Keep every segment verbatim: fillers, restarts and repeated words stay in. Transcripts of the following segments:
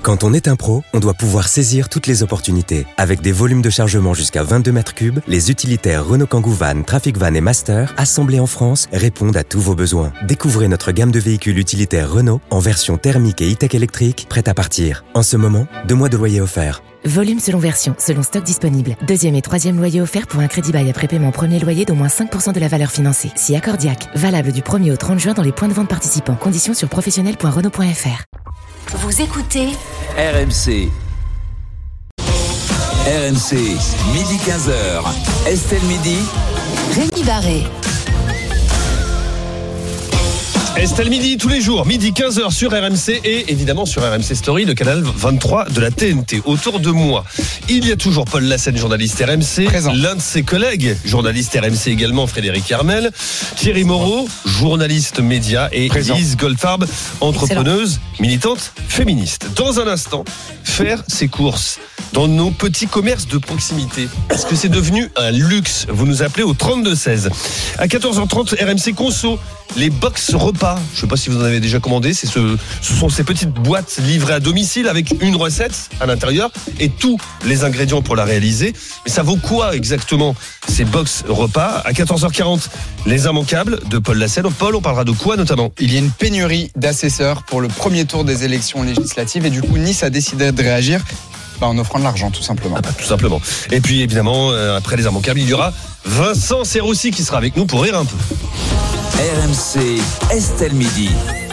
Quand on est un pro, on doit pouvoir saisir toutes les opportunités. Avec des volumes de chargement jusqu'à vingt-deux mètres cubes, les utilitaires Renault Kangoo Van, Trafic Van et Master, assemblés en France, répondent à tous vos besoins. Découvrez notre gamme de véhicules utilitaires Renault en version thermique et e-tech électrique, prête à partir. En ce moment, deux mois de loyer offert. Volume selon version, selon stock disponible. Deuxième et troisième loyer offert pour un crédit bail après paiement premier loyer d'au moins cinq pour cent de la valeur financée. Si accordiaque. Valable du premier au trente juin dans les points de vente participants. Conditions sur professionnel point renault point f r. Vous écoutez R M C. R M C, midi quinze heures. Estelle Midi. Rémi Barré. Estelle Midi, tous les jours, midi quinze heures sur R M C et évidemment sur R M C Story, le canal vingt-trois de la T N T. Autour de moi, il y a toujours Paul Lassène, journaliste R M C, présent. L'un de ses collègues, journaliste R M C également, Frédéric Hermel, Thierry Moreau, journaliste média, et présent. Lise Goldfarb, entrepreneuse, excellent. Militante, féministe. Dans un instant, faire ses courses dans nos petits commerces de proximité. Est-ce que c'est devenu un luxe? Vous nous appelez au trente-deux seize. À quatorze heures trente, R M C Conso, les box repas. Je ne sais pas si vous en avez déjà commandé. C'est ce, ce sont ces petites boîtes livrées à domicile avec une recette à l'intérieur et tous les ingrédients pour la réaliser. Mais ça vaut quoi exactement ces box repas? À quatorze heures quarante, les immanquables de Paul Lassène. Paul, on parlera de quoi notamment? Il y a une pénurie d'assesseurs pour le premier tour des élections législatives et du coup Nice a décidé de réagir. Bah, en offrant de l'argent, tout simplement. Ah bah, tout simplement. Et puis, évidemment, euh, après les immanquables, il y aura Vincent Serroussi qui sera avec nous pour rire un peu. R M C, Estelle Midi.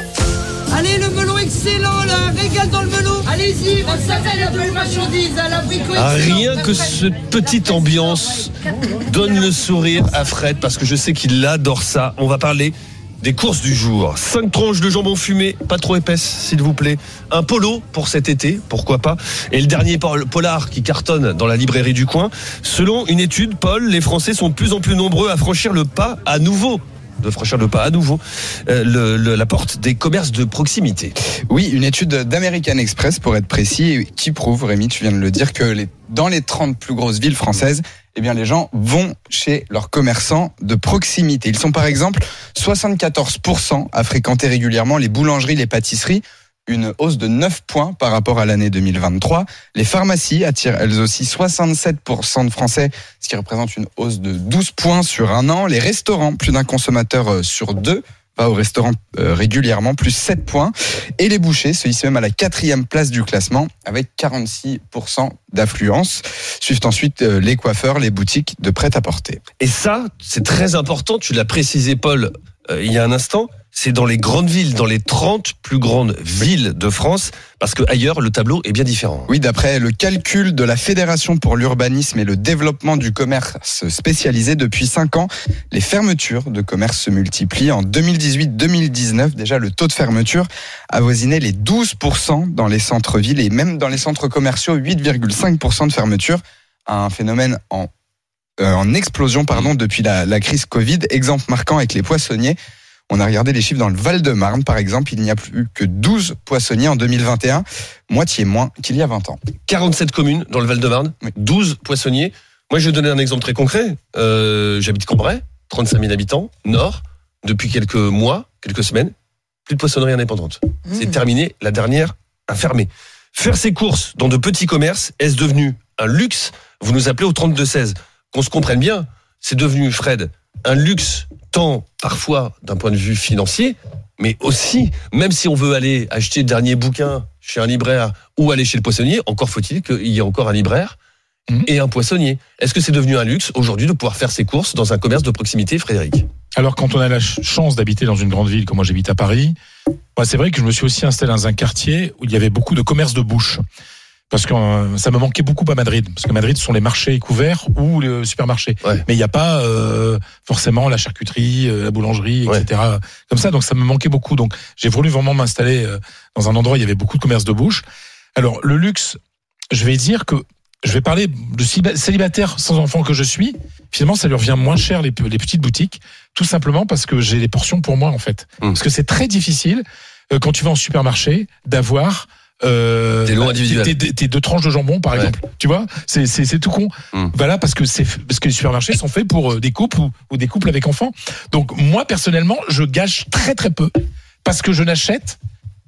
Allez, le melon excellent, là, régale dans le melon. Allez-y, vous savez, il y a de la marchandise, à l'abricot ah, excellent. Rien que cette petite ambiance donne le sourire à Fred, parce que je sais qu'il adore ça. On va parler des courses du jour. Cinq tranches de jambon fumé, pas trop épaisse, s'il vous plaît. Un polo pour cet été, pourquoi pas. Et le dernier polar qui cartonne dans la librairie du coin. Selon une étude, Paul, les Français sont de plus en plus nombreux à franchir le pas à nouveau. de franchir le pas à nouveau, euh, le, le, la porte des commerces de proximité. Oui, une étude d'American Express, pour être précis, qui prouve, Rémi, tu viens de le dire, que les, dans les trente plus grosses villes françaises, eh bien, les gens vont chez leurs commerçants de proximité. Ils sont par exemple soixante-quatorze pour cent à fréquenter régulièrement les boulangeries, les pâtisseries, une hausse de neuf points par rapport à l'année deux mille vingt-trois. Les pharmacies attirent elles aussi soixante-sept pour cent de Français, ce qui représente une hausse de douze points sur un an. Les restaurants, plus d'un consommateur sur deux va au restaurant euh, régulièrement, plus sept points. Et les bouchers se hissent même à la quatrième place du classement avec quarante-six pour cent d'affluence. Suivent ensuite euh, les coiffeurs, les boutiques de prêt-à-porter. Et ça, c'est très important, tu l'as précisé Paul euh, il y a un instant, c'est dans les grandes villes, dans les trente plus grandes villes de France, parce que ailleurs le tableau est bien différent. Oui, d'après le calcul de la Fédération pour l'urbanisme et le développement du commerce spécialisé, depuis cinq ans, les fermetures de commerce se multiplient. En deux mille dix-huit deux mille dix-neuf, déjà le taux de fermeture avoisinait les douze pour cent dans les centres-villes et même dans les centres commerciaux, huit virgule cinq pour cent de fermeture. Un phénomène en, euh, en explosion pardon, depuis la, la crise Covid. Exemple marquant avec les poissonniers. On a regardé les chiffres dans le Val-de-Marne, par exemple. Il n'y a plus que douze poissonniers en deux mille vingt et un, moitié moins qu'il y a vingt ans. quarante-sept communes dans le Val-de-Marne, oui. douze poissonniers. Moi, je vais donner un exemple très concret. Euh, j'habite Cambrai, trente-cinq mille habitants, nord. Depuis quelques mois, quelques semaines, plus de poissonnerie indépendante. Mmh. C'est terminé, la dernière a fermé. Faire ses courses dans de petits commerces, est-ce devenu un luxe? Vous nous appelez au trente-deux seize. Qu'on se comprenne bien, c'est devenu, Fred, un luxe, tant parfois d'un point de vue financier, mais aussi, même si on veut aller acheter le dernier bouquin chez un libraire ou aller chez le poissonnier, encore faut-il qu'il y ait encore un libraire mmh. et un poissonnier. Est-ce que c'est devenu un luxe aujourd'hui de pouvoir faire ses courses dans un commerce de proximité, Frédéric? Alors quand on a la chance d'habiter dans une grande ville, comme moi j'habite à Paris, bah c'est vrai que je me suis aussi installé dans un quartier où il y avait beaucoup de commerces de bouche. Parce que euh, ça me manquait beaucoup à Madrid. Parce que Madrid, ce sont les marchés couverts ou le supermarché. Ouais. Mais il n'y a pas euh, forcément la charcuterie, euh, la boulangerie, et cetera. Ouais. Comme ça, donc ça me manquait beaucoup. Donc j'ai voulu vraiment m'installer euh, dans un endroit où il y avait beaucoup de commerces de bouche. Alors le luxe, je vais dire que je vais parler de célibataire sans enfant que je suis. Finalement, ça lui revient moins cher les, les petites boutiques, tout simplement parce que j'ai les portions pour moi en fait. Mmh. Parce que c'est très difficile euh, quand tu vas en supermarché d'avoir Euh, des lots individuels. Tes, tes, tes deux tranches de jambon, par ouais. exemple. Tu vois, c'est, c'est, c'est tout con. Mmh. Voilà, parce que c'est, parce que les supermarchés sont faits pour des couples ou, ou des couples avec enfants. Donc, moi, personnellement, je gâche très, très peu. Parce que je n'achète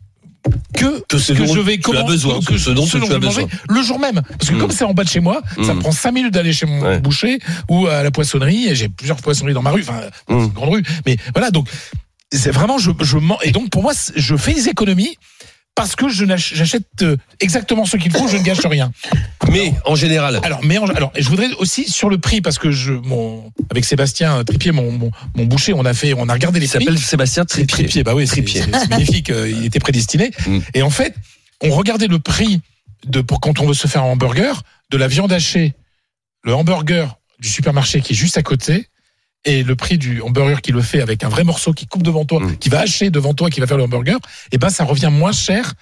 que, que ce que dont je vais tu as comment, besoin, que, ce dont ce tu dont as je vais manger besoin. le jour même. Parce que Mmh. comme c'est en bas de chez moi, mmh. ça me prend cinq minutes d'aller chez mon ouais. boucher ou à la poissonnerie. Et j'ai plusieurs poissonneries dans ma rue. Enfin, mmh. c'est une grande rue. Mais voilà, donc c'est vraiment je je mens. Et donc pour moi, je fais des économies. Parce que je j'achète exactement ce qu'il faut, je ne gâche rien. Mais alors, en général. Alors, mais en, alors, je voudrais aussi sur le prix parce que je, mon, avec Sébastien Tripier, mon, mon, mon boucher, on a fait, on a regardé les il prix. Il s'appelle Sébastien Tripier. Tripier, bah oui, Tripier. C'est, c'est magnifique. Il était prédestiné. Mm. Et en fait, on regardait le prix de pour quand on veut se faire un hamburger, de la viande hachée, le hamburger du supermarché qui est juste à côté. Et le prix du hamburger qui le fait avec un vrai morceau qui coupe devant toi, mmh. qui va hacher devant toi, qui va faire le hamburger, et ben ça revient moins cher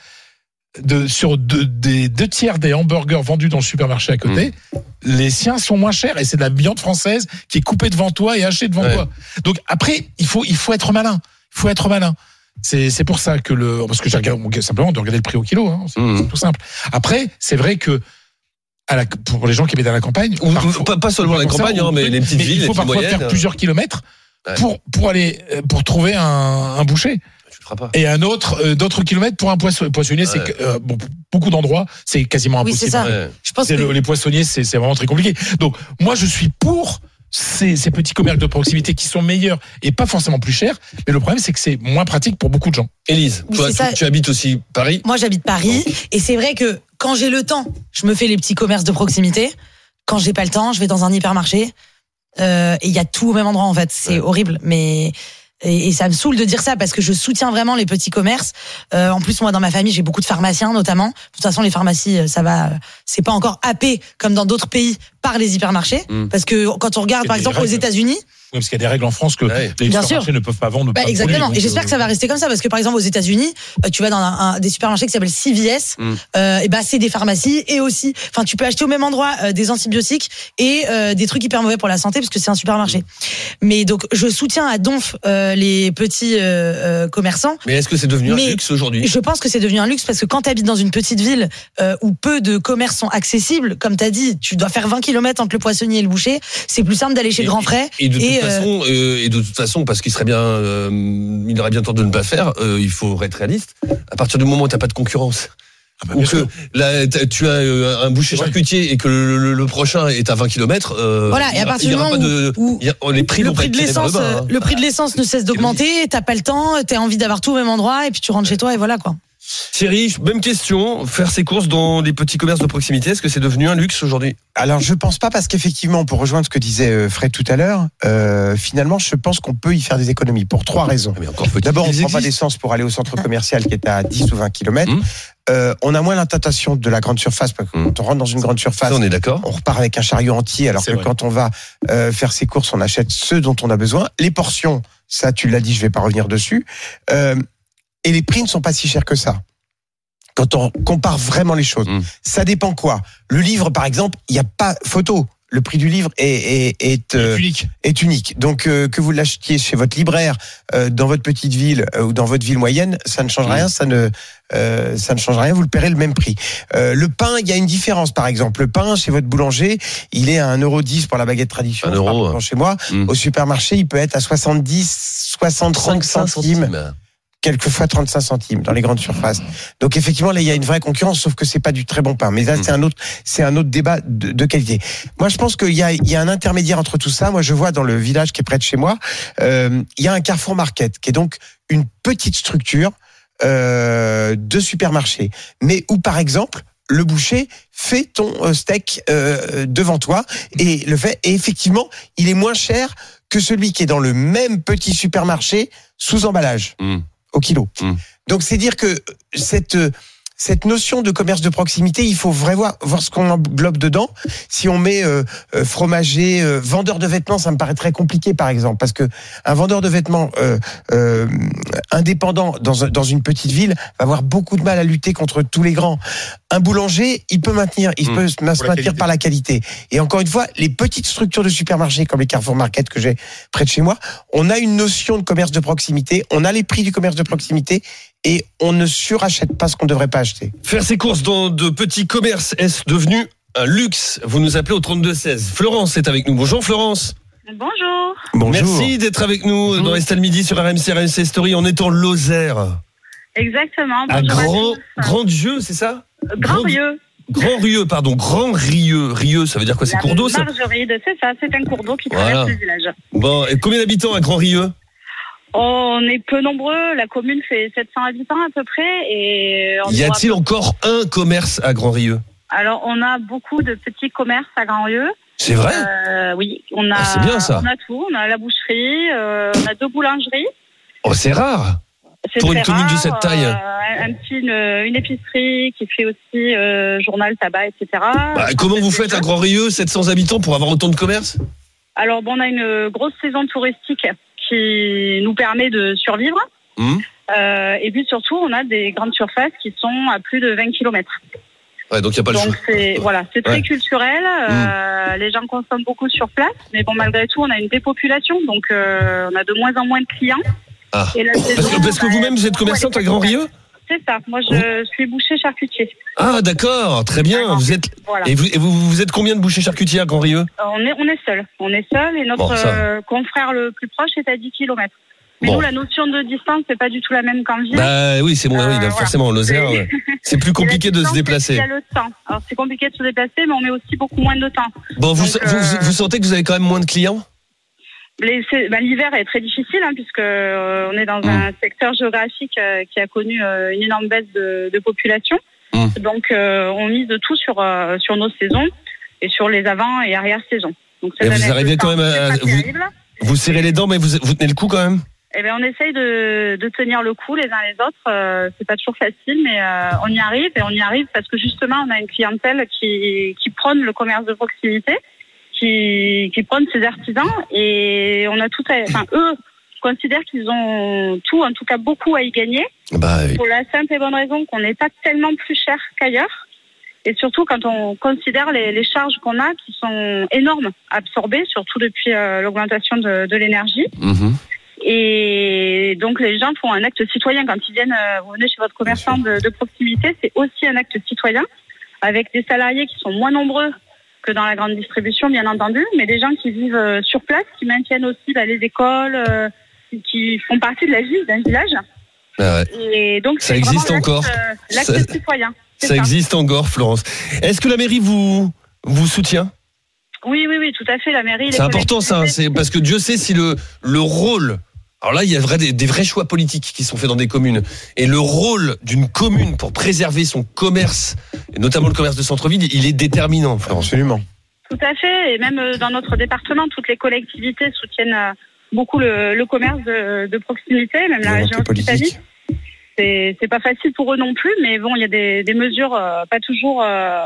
de sur deux, des deux tiers des hamburgers vendus dans le supermarché à côté. Mmh. Les siens sont moins chers et c'est de la viande française qui est coupée devant toi et hachée devant ouais. toi. Donc après, il faut il faut être malin. Il faut être malin. C'est c'est pour ça que le parce que j'ai regardé simplement de regarder le prix au kilo. Hein, c'est, mmh. c'est tout simple. Après, c'est vrai que à la, pour les gens qui habitent à la campagne, ou, parfois, pas, pas seulement la campagne, ça, hein, mais les petites mais villes, il faut parfois moyennes. faire plusieurs kilomètres ouais. pour pour aller pour trouver un, un boucher. Tu le feras pas. Et un autre euh, d'autres kilomètres pour un poisson, poissonnier. Ouais. C'est euh, bon, beaucoup d'endroits, c'est quasiment impossible. Oui, c'est ça. Ouais. Je pense c'est que... le, les poissonniers, c'est, c'est vraiment très compliqué. Donc moi, je suis pour ces, ces petits commerces de proximité qui sont meilleurs et pas forcément plus chers. Mais le problème, c'est que c'est moins pratique pour beaucoup de gens. Élise, oui, toi, tu, tu habites aussi Paris. Moi, j'habite Paris. Donc. Et c'est vrai que quand j'ai le temps, je me fais les petits commerces de proximité. Quand j'ai pas le temps, je vais dans un hypermarché. Euh, et il y a tout au même endroit, en fait. C'est ouais. horrible. Mais... Et, et ça me saoule de dire ça parce que je soutiens vraiment les petits commerces. Euh, en plus, moi, dans ma famille, j'ai beaucoup de pharmaciens, notamment. De toute façon, les pharmacies, ça va, c'est pas encore happé comme dans d'autres pays par les hypermarchés. Mmh. Parce que quand on regarde, par exemple, règles. aux États-Unis. Oui, parce qu'il y a des règles en France que ouais. les Bien supermarchés sûr. ne peuvent pas vendre. Bah, pas exactement. produits, et j'espère euh... que ça va rester comme ça parce que par exemple aux États-Unis, tu vas dans un, un des supermarchés qui s'appelle C V S, mm. euh, et bah c'est des pharmacies et aussi, enfin tu peux acheter au même endroit euh, des antibiotiques et euh, des trucs hyper mauvais pour la santé parce que c'est un supermarché. Mm. Mais donc je soutiens à donf euh, les petits euh, euh, commerçants. Mais est-ce que c'est devenu Mais un luxe aujourd'hui ? Je pense que c'est devenu un luxe parce que quand tu habites dans une petite ville euh, où peu de commerces sont accessibles, comme tu as dit, tu dois faire vingt kilomètres entre le poissonnier et le boucher, c'est plus simple d'aller chez et, Grand Frais. Et de toute et, façon. Euh, Et de toute façon, parce qu'il serait bien, euh, il aurait bien tort de ne pas faire. Euh, il faut être réaliste. À partir du moment où t'as pas de concurrence, ah bah, ou que là, tu as un boucher charcutier et que le, le, le prochain est à vingt kilomètres. Euh, voilà. Et à partir du moment de, où, y a, les prix le prix de l'essence, le, bas, hein. le prix de l'essence ne cesse d'augmenter, t'as pas le temps, t'as envie d'avoir tout au même endroit, et puis tu rentres chez toi et voilà quoi. Thierry, même question, faire ses courses dans des petits commerces de proximité, est-ce que c'est devenu un luxe aujourd'hui ? Alors je pense pas parce qu'effectivement, pour rejoindre ce que disait Fred tout à l'heure, euh, finalement je pense qu'on peut y faire des économies pour trois raisons. Mais encore D'abord, on ne prend pas d'essence pour aller au centre commercial qui est à dix ou vingt kilomètres. Mmh. Euh, on a moins la tentation de la grande surface parce que mmh. quand on rentre dans une grande surface, ça, on est d'accord. On repart avec un chariot entier alors c'est que vrai. Quand on va euh, faire ses courses, on achète ce dont on a besoin. Les portions, ça tu l'as dit, je vais pas revenir dessus. Euh, et les prix ne sont pas si chers que ça. Quand on compare vraiment les choses, mmh. ça dépend quoi. Le livre, par exemple, il n'y a pas photo. Le prix du livre est est est, euh, est unique. Est unique. Donc euh, que vous l'achetiez chez votre libraire, euh, dans votre petite ville euh, ou dans votre ville moyenne, ça ne change mmh. rien. Ça ne euh, ça ne change rien. Vous le paierez le même prix. Euh, le pain, il y a une différence. Par exemple, le pain chez votre boulanger, il est à un euro dix pour la baguette tradition. Un euro. Hein. Chez moi, mmh. au supermarché, il peut être à soixante-dix, soixante-cinq centimes. centimes. Quelquefois trente-cinq centimes dans les grandes surfaces. Donc effectivement là il y a une vraie concurrence, sauf que c'est pas du très bon pain. Mais là c'est un autre, c'est un autre débat de, de qualité. Moi je pense qu'il y a, il y a un intermédiaire entre tout ça. Moi je vois dans le village qui est près de chez moi, euh, il y a un Carrefour Market qui est donc une petite structure euh, de supermarché, mais où par exemple le boucher fait ton steak euh, devant toi et le fait. Et effectivement il est moins cher que celui qui est dans le même petit supermarché sous emballage. Mmh. Au kilo. Mmh. Donc c'est dire que cette cette notion de commerce de proximité, il faut vraiment voir, voir ce qu'on englobe dedans. Si on met euh, euh, fromager, euh, vendeur de vêtements, ça me paraît très compliqué par exemple, parce que un vendeur de vêtements euh, euh, indépendant dans dans une petite ville va avoir beaucoup de mal à lutter contre tous les grands. Un boulanger, il peut maintenir, il mmh. peut se maintenir la par la qualité. Et encore une fois, les petites structures de supermarchés comme les Carrefour Market que j'ai près de chez moi, on a une notion de commerce de proximité, on a les prix du commerce de proximité. Et on ne surachète pas ce qu'on ne devrait pas acheter. Faire ses courses dans de petits commerces, est-ce devenu un luxe ? Vous nous appelez au trente-deux seize. Florence est avec nous. Bonjour Florence. Bonjour. Bonjour. Merci d'être avec nous Bonjour. Dans Estelle Midi sur R M C, R M C Story. On est en Lozère. Exactement. À Bonjour Grand, à Grand Rieux, c'est ça? Grand Rieux. Grand Rieux, pardon. Grand Rieux. Rieux, ça veut dire quoi? C'est La cours d'eau, ça? Margeride, c'est ça. C'est un cours d'eau qui Voilà. traverse le village. Bon, et combien d'habitants à Grand Rieux? On est peu nombreux. La commune fait sept cents habitants à peu près. Et on Y a-t-il doit- encore un commerce à Grand Rieux? Alors, on a beaucoup de petits commerces à Grand Rieux. C'est vrai? Euh, Oui. On a, Ah, c'est bien, ça. On a tout. On a la boucherie. euh, on a deux boulangeries. Oh, c'est rare. C'est Pour une très commune de rare, cette taille. euh, un petit, une, une épicerie qui fait aussi euh, journal, tabac, et cetera. Bah, comment vous faites à Grand Rieux, sept cents habitants, pour avoir autant de commerces? Alors, bon, on a une grosse saison touristique qui nous permet de survivre. Mmh. Euh, et puis surtout, on a des grandes surfaces qui sont à plus de vingt kilomètres. Ouais, donc il n'y a pas le choix. Donc, c'est, voilà, c'est très Ouais. culturel. Euh, Les gens consomment beaucoup sur place. Mais bon, malgré tout, on a une dépopulation. Donc, euh, on a de moins en moins de clients. Ah. Et la Parce saison, que, parce que bah, vous-même, vous êtes commerçante à Grand Rieux? C'est ça. Moi, je suis boucher charcutier. Ah, d'accord, très bien. Vous êtes, Voilà. et vous, et vous, vous êtes combien de bouchers charcutiers à Grand Rieux? Euh, On est, on est seul. On est seul et notre Bon, ça va. euh, confrère le plus proche est à dix kilomètres. Mais Bon. nous, la notion de distance, c'est pas du tout la même qu'en ville. Bah oui, c'est bon, Euh, oui, voilà. forcément, en Lozère, C'est- ouais. c'est plus compliqué de se déplacer. Il y a le temps. Alors, c'est compliqué de se déplacer, mais on met aussi beaucoup moins de temps. Bon, vous, Donc, vous, euh, vous sentez que vous avez quand même moins de clients? Les- c'est- ben, l'hiver est très difficile, hein, puisque euh, on est dans un secteur géographique euh, qui a connu euh, une énorme baisse de, de population. Mmh. Donc, euh, on mise de tout sur euh, sur nos saisons et sur les avant et arrière saisons. Donc, cette Et vous année, arrivez le quand temps, même à- c'est pas vous- terrible. Vous serrez les dents, mais vous, vous tenez le coup quand même? Eh ben, on essaye de, de tenir le coup les uns les autres. Euh, c'est pas toujours facile, mais euh, on y arrive et on y arrive parce que justement, on a une clientèle qui qui prône le commerce de proximité, qui qui prône ses artisans et on a tout. À, enfin, eux considèrent qu'ils ont tout, en tout cas beaucoup à y gagner. Bah oui. Pour la simple et bonne raison qu'on n'est pas tellement plus cher qu'ailleurs. Et surtout quand on considère les, les charges qu'on a qui sont énormes à absorber, surtout depuis euh, l'augmentation de, de l'énergie. Mhm. Et donc les gens font un acte citoyen quand ils viennent, euh, vous venez chez votre commerçant de, de proximité, c'est aussi un acte citoyen avec des salariés qui sont moins nombreux que dans la grande distribution, bien entendu, mais des gens qui vivent euh, sur place, qui maintiennent aussi bah, les écoles, euh, qui font partie de la vie d'un village. Ah ouais. Et donc Ça c'est existe vraiment encore. l'acte, euh, l'acte Ça- citoyen. C'est Ça existe encore, Florence. Est-ce que la mairie vous, vous soutient? Oui, oui, oui, tout à fait. La mairie. les C'est important ça, hein, collectivités- c'est parce que Dieu sait si le, le rôle. Alors là, il y a vrai, des, des vrais choix politiques qui sont faits dans des communes. Et le rôle d'une commune pour préserver son commerce, et notamment le commerce de centre-ville, il est déterminant, Florence. Absolument. Tout à fait. Et même euh, dans notre département, toutes les collectivités soutiennent euh, beaucoup le, le commerce de, de proximité, même la région Occitanie. C'est, c'est pas facile pour eux non plus, mais bon, il y a des, des mesures, euh, pas toujours euh,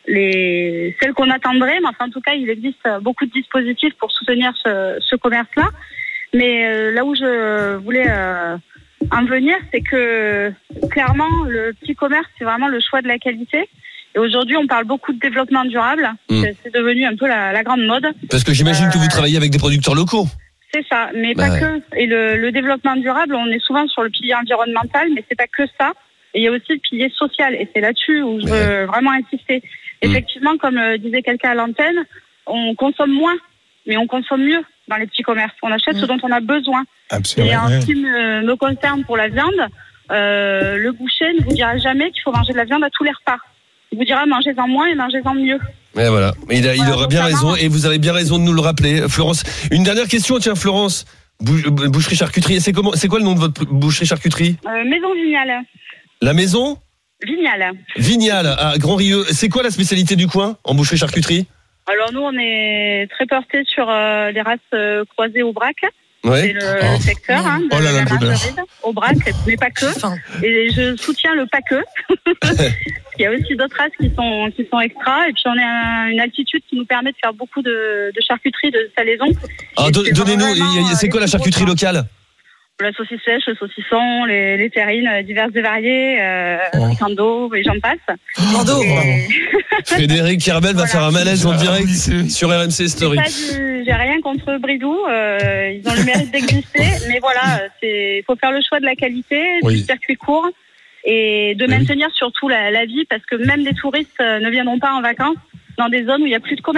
les celles qu'on attendrait, mais enfin, en tout cas, il existe euh, beaucoup de dispositifs pour soutenir ce, ce commerce-là. Mais euh, là où je voulais euh, en venir, c'est que clairement, le petit commerce, c'est vraiment le choix de la qualité. Et aujourd'hui, on parle beaucoup de développement durable. Mmh. C'est, c'est devenu un peu la, la grande mode. Parce que j'imagine que vous travaillez avec des producteurs locaux. C'est ça, mais Bah pas ouais. que. Et le, le développement durable, on est souvent sur le pilier environnemental, mais c'est pas que ça. Et il y a aussi le pilier social, et c'est là-dessus où je veux vraiment insister. Effectivement, comme euh, disait quelqu'un à l'antenne, on consomme moins, mais on consomme mieux dans les petits commerces. On achète ce dont on a besoin. Absolument. Et en ce qui me, me concerne pour la viande, euh, le boucher ne vous dira jamais qu'il faut manger de la viande à tous les repas. Il vous dira mangez-en moins et mangez-en mieux. Et voilà. Il, a, il Voilà, aura donc bien vraiment- raison et vous avez bien raison de nous le rappeler, Florence. Une dernière question, tiens, Florence. Bou- boucherie charcuterie. C'est comment, c'est quoi le nom de votre boucherie charcuterie? Euh, maison Vignale. La maison Vignale. Vignale à Grand Rieux. C'est quoi la spécialité du coin en boucherie charcuterie? Alors nous, on est très portés sur euh, les races euh, croisées au braque. Ouais. C'est le, le secteur hein, de Oh là là, la le bonheur. margeride au braque, mais pas que. Et je soutiens le pas que. Il y a aussi d'autres races qui sont qui sont extra. Et puis on est à une altitude qui nous permet de faire beaucoup de, de charcuterie, de salaison. Ah, Et don- c'est donnez-nous, vraiment, il y a- c'est euh, quoi la les charcuterie plus gros locale? La saucisse sèche, le saucisson, les, les terrines euh, diverses et variées, euh, Oh. Sando, et j'en passe. Sando. Et- Frédéric Herbel va faire un malaise en direct sur R M C Story. Pas du- J'ai rien contre Bridou, euh, ils ont le mérite d'exister, mais voilà, c'est faut faire le choix de la qualité, Oui. du circuit court et de maintenir surtout la, la vie parce que même les touristes euh, ne viendront pas en vacances dans des zones où il n'y a plus de commerce. Mmh.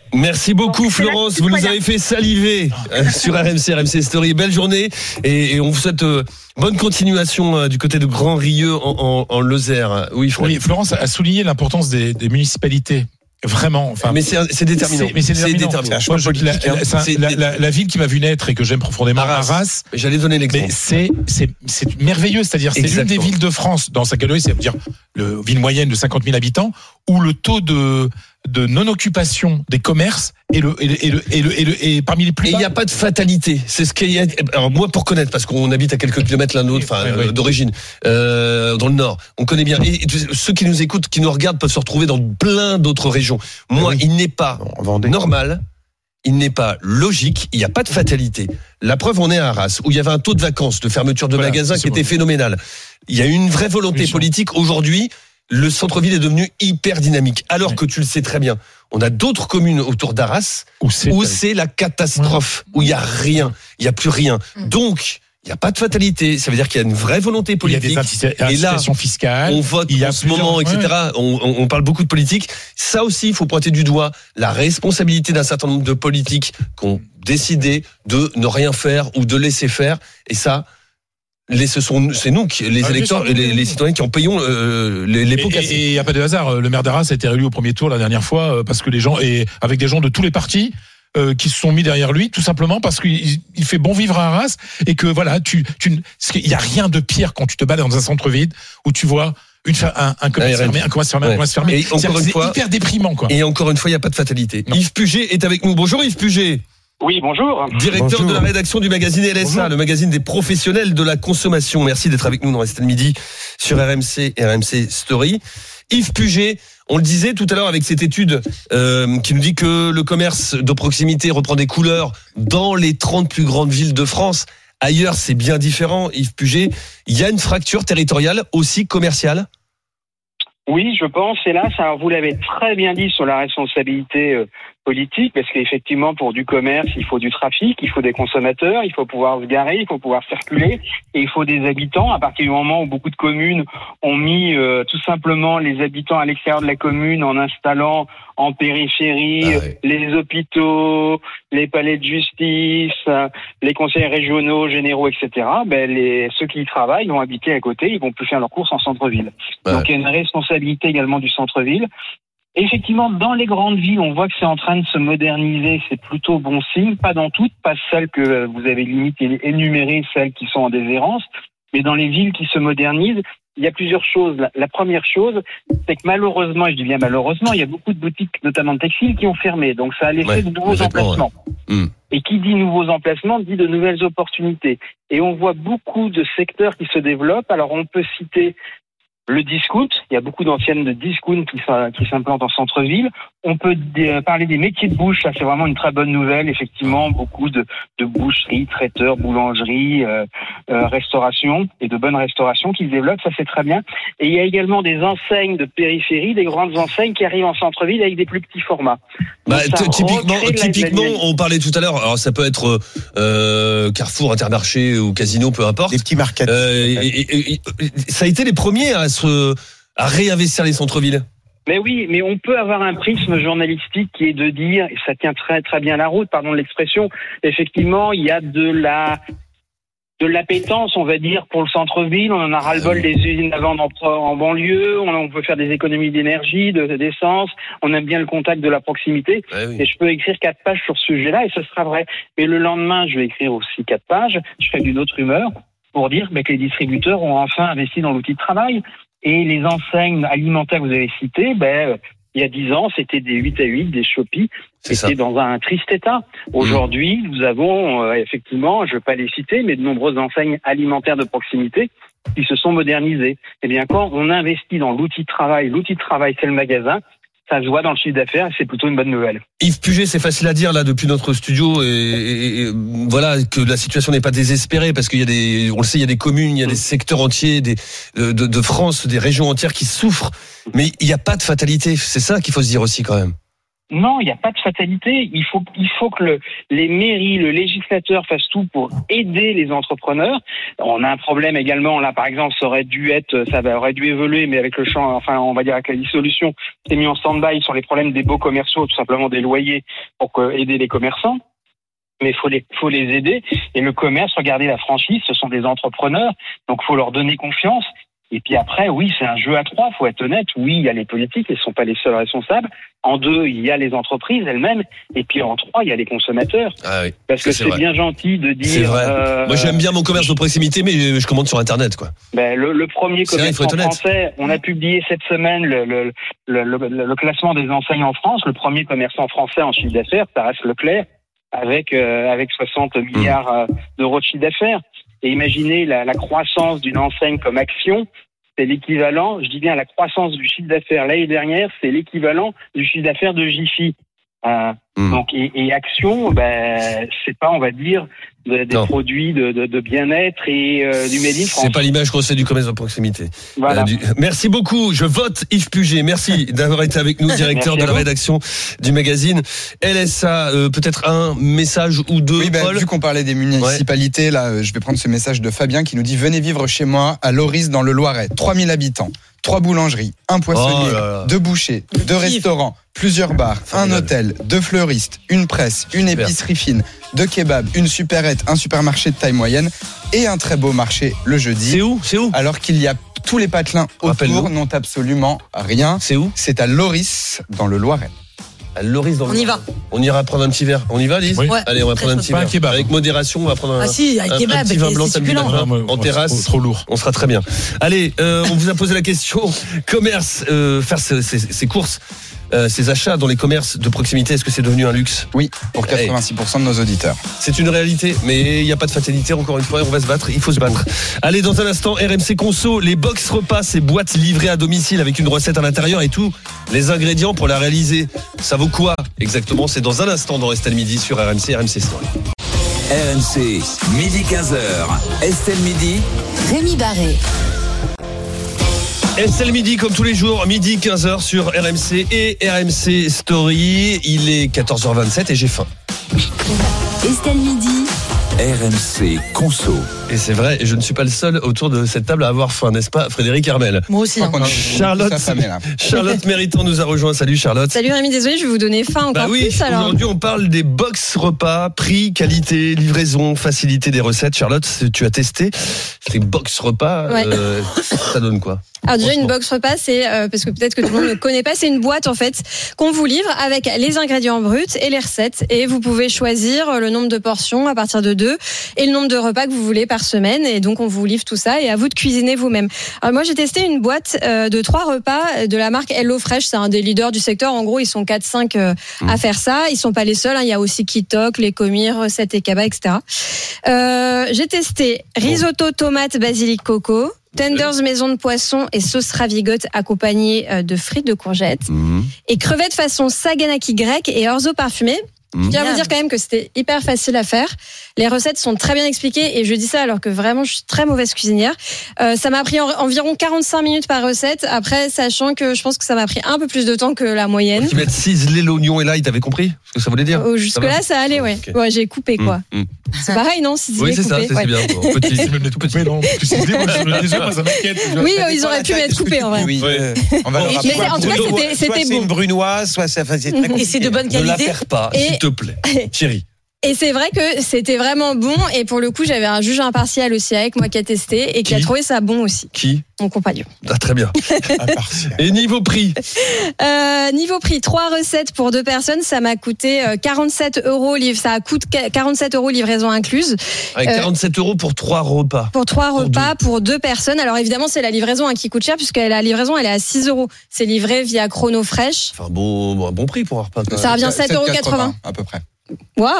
Merci beaucoup Florence, vous nous avez fait saliver sur R M C, R M C Story. Belle journée et, et on vous souhaite euh, bonne continuation euh, du côté de Grand-Rieux en, en, en Lozère. Oui, oui, Florence a souligné l'importance des, des municipalités. Vraiment, enfin, mais c'est, c'est déterminant. C'est, mais c'est déterminant. C'est déterminant. Moi, je, la, la, c'est la, la, la ville qui m'a vu naître et que j'aime profondément, Arras. Arras J'allais donner l'exemple. Mais c'est, c'est, c'est merveilleux. C'est-à-dire, c'est Exactement. l'une des villes de France dans sa catégorie, c'est-à-dire le ville moyenne de cinquante mille habitants, où le taux de de non-occupation des commerces est le, et le, et le, et le, et le, et parmi les plus bas. Et il n'y a pas de fatalité. C'est ce qu'il y a. Alors moi, pour connaître, parce qu'on habite à quelques kilomètres l'un de l'autre, enfin, oui, oui. d'origine, euh, dans le Nord, on connaît bien. Et ceux qui nous écoutent, qui nous regardent, peuvent se retrouver dans plein d'autres régions. Moi, oui. il n'est pas normal, il n'est pas logique, il n'y a pas de fatalité. La preuve, on est à Arras, où il y avait un taux de vacances, de fermeture de voilà, magasins qui bon. était phénoménal. Il y a une vraie volonté oui, politique aujourd'hui. Le centre-ville est devenu hyper dynamique. Alors ouais. que tu le sais très bien, on a d'autres communes autour d'Arras où c'est, où c'est la catastrophe, ouais. où il n'y a rien, il n'y a plus rien. Mmh. Donc, il n'y a pas de fatalité. Ça veut dire qu'il y a une vraie volonté politique. Il y a des incitations fiscales. On vote il y a en ce moment, et cetera. Ouais. On, on, on parle beaucoup de politique. Ça aussi, il faut pointer du doigt la responsabilité d'un certain nombre de politiques qui ont décidé de ne rien faire ou de laisser faire. Et ça... Les, ce sont, c'est nous, qui, les ah, électeurs, les, les citoyens qui en payons euh, les, les pots cassés. Et il n'y a pas de hasard. Le maire d'Arras a été réélu au premier tour la dernière fois parce que les gens, et avec des gens de tous les partis, euh, qui se sont mis derrière lui, tout simplement parce qu'il il fait bon vivre à Arras et que voilà, tu, tu, il n'y a rien de pire quand tu te bats dans un centre vide où tu vois une, un, un commerce fermé, un commerce fermé, un commerce fermé. Et encore une c'est fois, hyper déprimant, quoi. Et encore une fois, il n'y a pas de fatalité. Non. Yves Puget est avec nous. Bonjour Yves Puget. Oui, bonjour. Directeur bonjour. de la rédaction du magazine L S A, bonjour. Le magazine des professionnels de la consommation. Merci d'être avec nous dans Estelle Midi sur R M C et R M C Story. Yves Puget, on le disait tout à l'heure avec cette étude euh, qui nous dit que le commerce de proximité reprend des couleurs dans les trente plus grandes villes de France. Ailleurs, c'est bien différent. Yves Puget, il y a une fracture territoriale aussi commerciale ? Oui, je pense, hélas. Alors, vous l'avez très bien dit sur la responsabilité euh, politique, parce qu'effectivement, pour du commerce, il faut du trafic, il faut des consommateurs, il faut pouvoir se garer, il faut pouvoir circuler, et il faut des habitants. À partir du moment où beaucoup de communes ont mis euh, tout simplement les habitants à l'extérieur de la commune en installant en périphérie ah ouais. les hôpitaux, les palais de justice, les conseils régionaux, généraux, et cetera, ben les, ceux qui y travaillent vont habiter à côté, ils vont plus faire leurs courses en centre-ville. Ouais. Donc il y a une responsabilité également du centre-ville. Et effectivement, dans les grandes villes, on voit que c'est en train de se moderniser, c'est plutôt bon signe, pas dans toutes, pas celles que vous avez limite énumérées, celles qui sont en déshérence, mais dans les villes qui se modernisent, il y a plusieurs choses. La, la première chose, c'est que malheureusement, et je dis bien malheureusement, il y a beaucoup de boutiques, notamment de textiles, qui ont fermé. Donc ça a laissé ouais, de nouveaux emplacements. Ouais. Mmh. Et qui dit nouveaux emplacements, dit de nouvelles opportunités. Et on voit beaucoup de secteurs qui se développent. Alors on peut citer le discount, il y a beaucoup d'anciennes de discount qui, qui s'implantent en centre-ville. On peut dé- parler des métiers de bouche, ça c'est vraiment une très bonne nouvelle, effectivement, beaucoup de, de boucheries, traiteurs, boulangeries, euh, euh, restauration et de bonnes restaurations qui se développent, ça c'est très bien. Et il y a également des enseignes de périphérie, des grandes enseignes qui arrivent en centre-ville avec des plus petits formats. Bah, t- typiquement, typiquement la, la, la... on parlait tout à l'heure, alors ça peut être euh, Carrefour, Intermarché ou Casino, peu importe. Des petits markets. Euh, et, et, et, ça a été les premiers à se, à réinvestir les centres-villes. Mais oui, mais on peut avoir un prisme journalistique qui est de dire, et ça tient très très bien la route, pardon de l'expression, effectivement, il y a de la de l'appétence, on va dire, pour le centre-ville. On en a ras-le-bol des usines à vendre en, en banlieue. On, on peut faire des économies d'énergie, de, d'essence. On aime bien le contact de la proximité. Ouais, oui. Et je peux écrire quatre pages sur ce sujet-là, et ce sera vrai. Mais le lendemain, je vais écrire aussi quatre pages. Je serai d'une autre humeur pour dire bah, que les distributeurs ont enfin investi dans l'outil de travail. Et les enseignes alimentaires que vous avez citées, ben, il y a dix ans, c'était des huit à huit, des Shopee. C'était dans un triste état. Aujourd'hui, mmh. nous avons, euh, effectivement, je ne vais pas les citer, mais de nombreuses enseignes alimentaires de proximité qui se sont modernisées. Eh bien, quand on investit dans l'outil de travail, l'outil de travail, c'est le magasin, ça se voit dans le chiffre d'affaires et c'est plutôt une bonne nouvelle. Yves Puget, c'est facile à dire là depuis notre studio et, et, et voilà que la situation n'est pas désespérée parce qu'il y a des, on le sait, il y a des communes, il y a des secteurs entiers, des de, de France, des régions entières qui souffrent, mais il n'y a pas de fatalité. C'est ça qu'il faut se dire aussi quand même. Non, il n'y a pas de fatalité. Il faut, il faut que le, les mairies, le législateur fassent tout pour aider les entrepreneurs. On a un problème également, là, par exemple, ça aurait dû être, ça aurait dû évoluer, mais avec le champ, enfin, on va dire avec la dissolution, c'est mis en stand-by sur les problèmes des baux commerciaux, tout simplement des loyers, pour aider les commerçants. Mais il faut les, faut les aider. Et le commerce, regardez la franchise, ce sont des entrepreneurs, donc faut leur donner confiance. Et puis après, oui, c'est un jeu à trois, faut être honnête. Oui, il y a les politiques, ils ne sont pas les seuls responsables. En deux, il y a les entreprises elles-mêmes. Et puis en trois, il y a les consommateurs. Ah oui, parce que c'est, c'est bien gentil de dire... C'est vrai. Euh, Moi, j'aime bien mon commerce de proximité, mais je commande sur Internet, quoi. Ben, le, le premier commerçant français, on a publié cette semaine le, le, le, le, le classement des enseignes en France. Le premier commerçant français en chiffre d'affaires, ça reste Leclerc, avec, euh, avec soixante milliards euh, d'euros de chiffre d'affaires. Et imaginez la, la croissance d'une enseigne comme Action, c'est l'équivalent, je dis bien la croissance du chiffre d'affaires l'année dernière, c'est l'équivalent du chiffre d'affaires de Jiffy. Euh, mmh. Donc et, et Action, ben c'est pas, on va dire, de, des non. produits de, de, de bien-être et euh, du Made in France. C'est pas l'image qu'on sait du commerce de proximité. Voilà. Euh, du... Merci beaucoup. Je vote Yves Puget. Merci d'avoir été avec nous, directeur de la rédaction du magazine L S A. Euh, peut-être un message ou deux. Oui, ben, Paul. Vu qu'on parlait des municipalités, ouais. là, je vais prendre ce message de Fabien qui nous dit: venez vivre chez moi à Loris dans le Loiret. trois mille habitants. Trois boulangeries, un poissonnier, oh deux bouchers, deux restaurants, plusieurs bars, un hôtel, deux fleuristes, une presse, une épicerie fine, deux kebabs, une supérette, un supermarché de taille moyenne et un très beau marché le jeudi. C'est où ? C'est où ? Alors qu'il y a tous les patelins autour n'ont absolument rien. C'est où ? C'est à Loris, dans le Loiret. À Loris dans le On y va. On ira prendre un petit verre. On y va, Lise ? Oui. Allez, on va prendre un petit Pas verre. un kebab. Avec modération, on va prendre un, ah si, un, un, kebab, un petit vin blanc samedi matin en terrasse. Trop, trop lourd. On sera très bien. Allez, euh, on vous a posé la question. Commerce, euh, faire ses, ses, ses courses, euh, ses achats dans les commerces de proximité, est-ce que c'est devenu un luxe ? Oui, pour quatre-vingt-six pour cent de nos auditeurs. C'est une réalité, mais il n'y a pas de fatalité. Encore une fois, on va se battre. Il faut se battre. Allez, dans un instant, R M C Conso, les box repas, ces boîtes livrées à domicile avec une recette à l'intérieur et tout, les ingrédients pour la réaliser. Ça vaut quoi exactement ? C'est dans un instant dans Estelle Midi sur R M C, R M C Story. R M C, midi quinze heures. Estelle Midi. Rémi Barré. Estelle Midi, comme tous les jours, midi quinze heures sur R M C et R M C Story. Il est quatorze heures vingt-sept et j'ai faim. Estelle Midi. R M C Conso. Et c'est vrai, je ne suis pas le seul autour de cette table à avoir faim, n'est-ce pas, Frédéric Hermel ? Moi aussi. Hein. Charlotte, Charlotte Méritant nous a rejoint. Salut Charlotte. Salut Rémi, désolé, je vais vous donner faim encore bah oui, plus alors. Aujourd'hui, on parle des box repas, prix, qualité, livraison, facilité des recettes. Charlotte, tu as testé ces box repas. Ouais. Euh, ça donne quoi ? Alors déjà une box repas, c'est euh, parce que peut-être que tout le monde ne connaît pas, c'est une boîte en fait qu'on vous livre avec les ingrédients bruts et les recettes et vous pouvez choisir le nombre de portions à partir de deux et le nombre de repas que vous voulez par semaine et donc on vous livre tout ça et à vous de cuisiner vous-même. Alors moi j'ai testé une boîte euh, de trois repas de la marque HelloFresh, c'est un des leaders du secteur. En gros ils sont quatre cinq euh, mmh. à faire ça. Ils sont pas les seuls, hein. Il y a aussi Kitok, Les Commis, Recettes et Kaba, et cetera. Euh, j'ai testé risotto tomate basilic coco. Tenders maison de poisson et sauce ravigote accompagnée de frites de courgettes. Mmh. Et crevettes façon saganaki grec et orzo parfumé. Mmh. Je tiens à vous dire quand même que c'était hyper facile à faire. Les recettes sont très bien expliquées et je dis ça alors que vraiment je suis très mauvaise cuisinière. Euh, ça m'a pris en, environ quarante-cinq minutes par recette. Après, sachant que je pense que ça m'a pris un peu plus de temps que la moyenne. Tu mettre ciseler l'oignon et l'ail, t'avais compris ce que ça voulait dire ? euh, Jusque là, ça allait, ouais. Okay. Ouais, j'ai coupé quoi. Mmh. C'est pareil, non ? Ciseler, oui, c'est coupé, ça, c'est, ouais. c'est bien. Bon, petit, c'est même les tout petits. Non, tu ciseler, moi, moi, ça m'inquiète. Oui, euh, ils auraient pu m'être coupés en vrai. Oui, ouais. On va mais c'est, en tout cas, c'était, c'était soit bon. c'est une brunoise, soit c'est, c'est très compliqué. Et c'est de bonne qualité. Ne la perds pas, et... s'il te plaît, chérie. Et c'est vrai que c'était vraiment bon et pour le coup j'avais un juge impartial aussi avec moi qui a testé et qui, qui a trouvé ça bon aussi. Qui ? Mon compagnon. Ah, très bien. Et niveau prix euh, Niveau prix, trois recettes pour deux personnes, ça m'a coûté quarante-sept euros, ça coûte quarante-sept euros livraison incluse. Avec quarante-sept euros pour trois repas. Pour trois pour repas deux. Pour deux personnes. Alors évidemment c'est la livraison hein, qui coûte cher puisque la livraison elle est à six euros. C'est livré via Chrono Fresh. Enfin bon, bon, un bon prix pour un repas. Ça revient sept euros quatre-vingts à peu près. Waouh.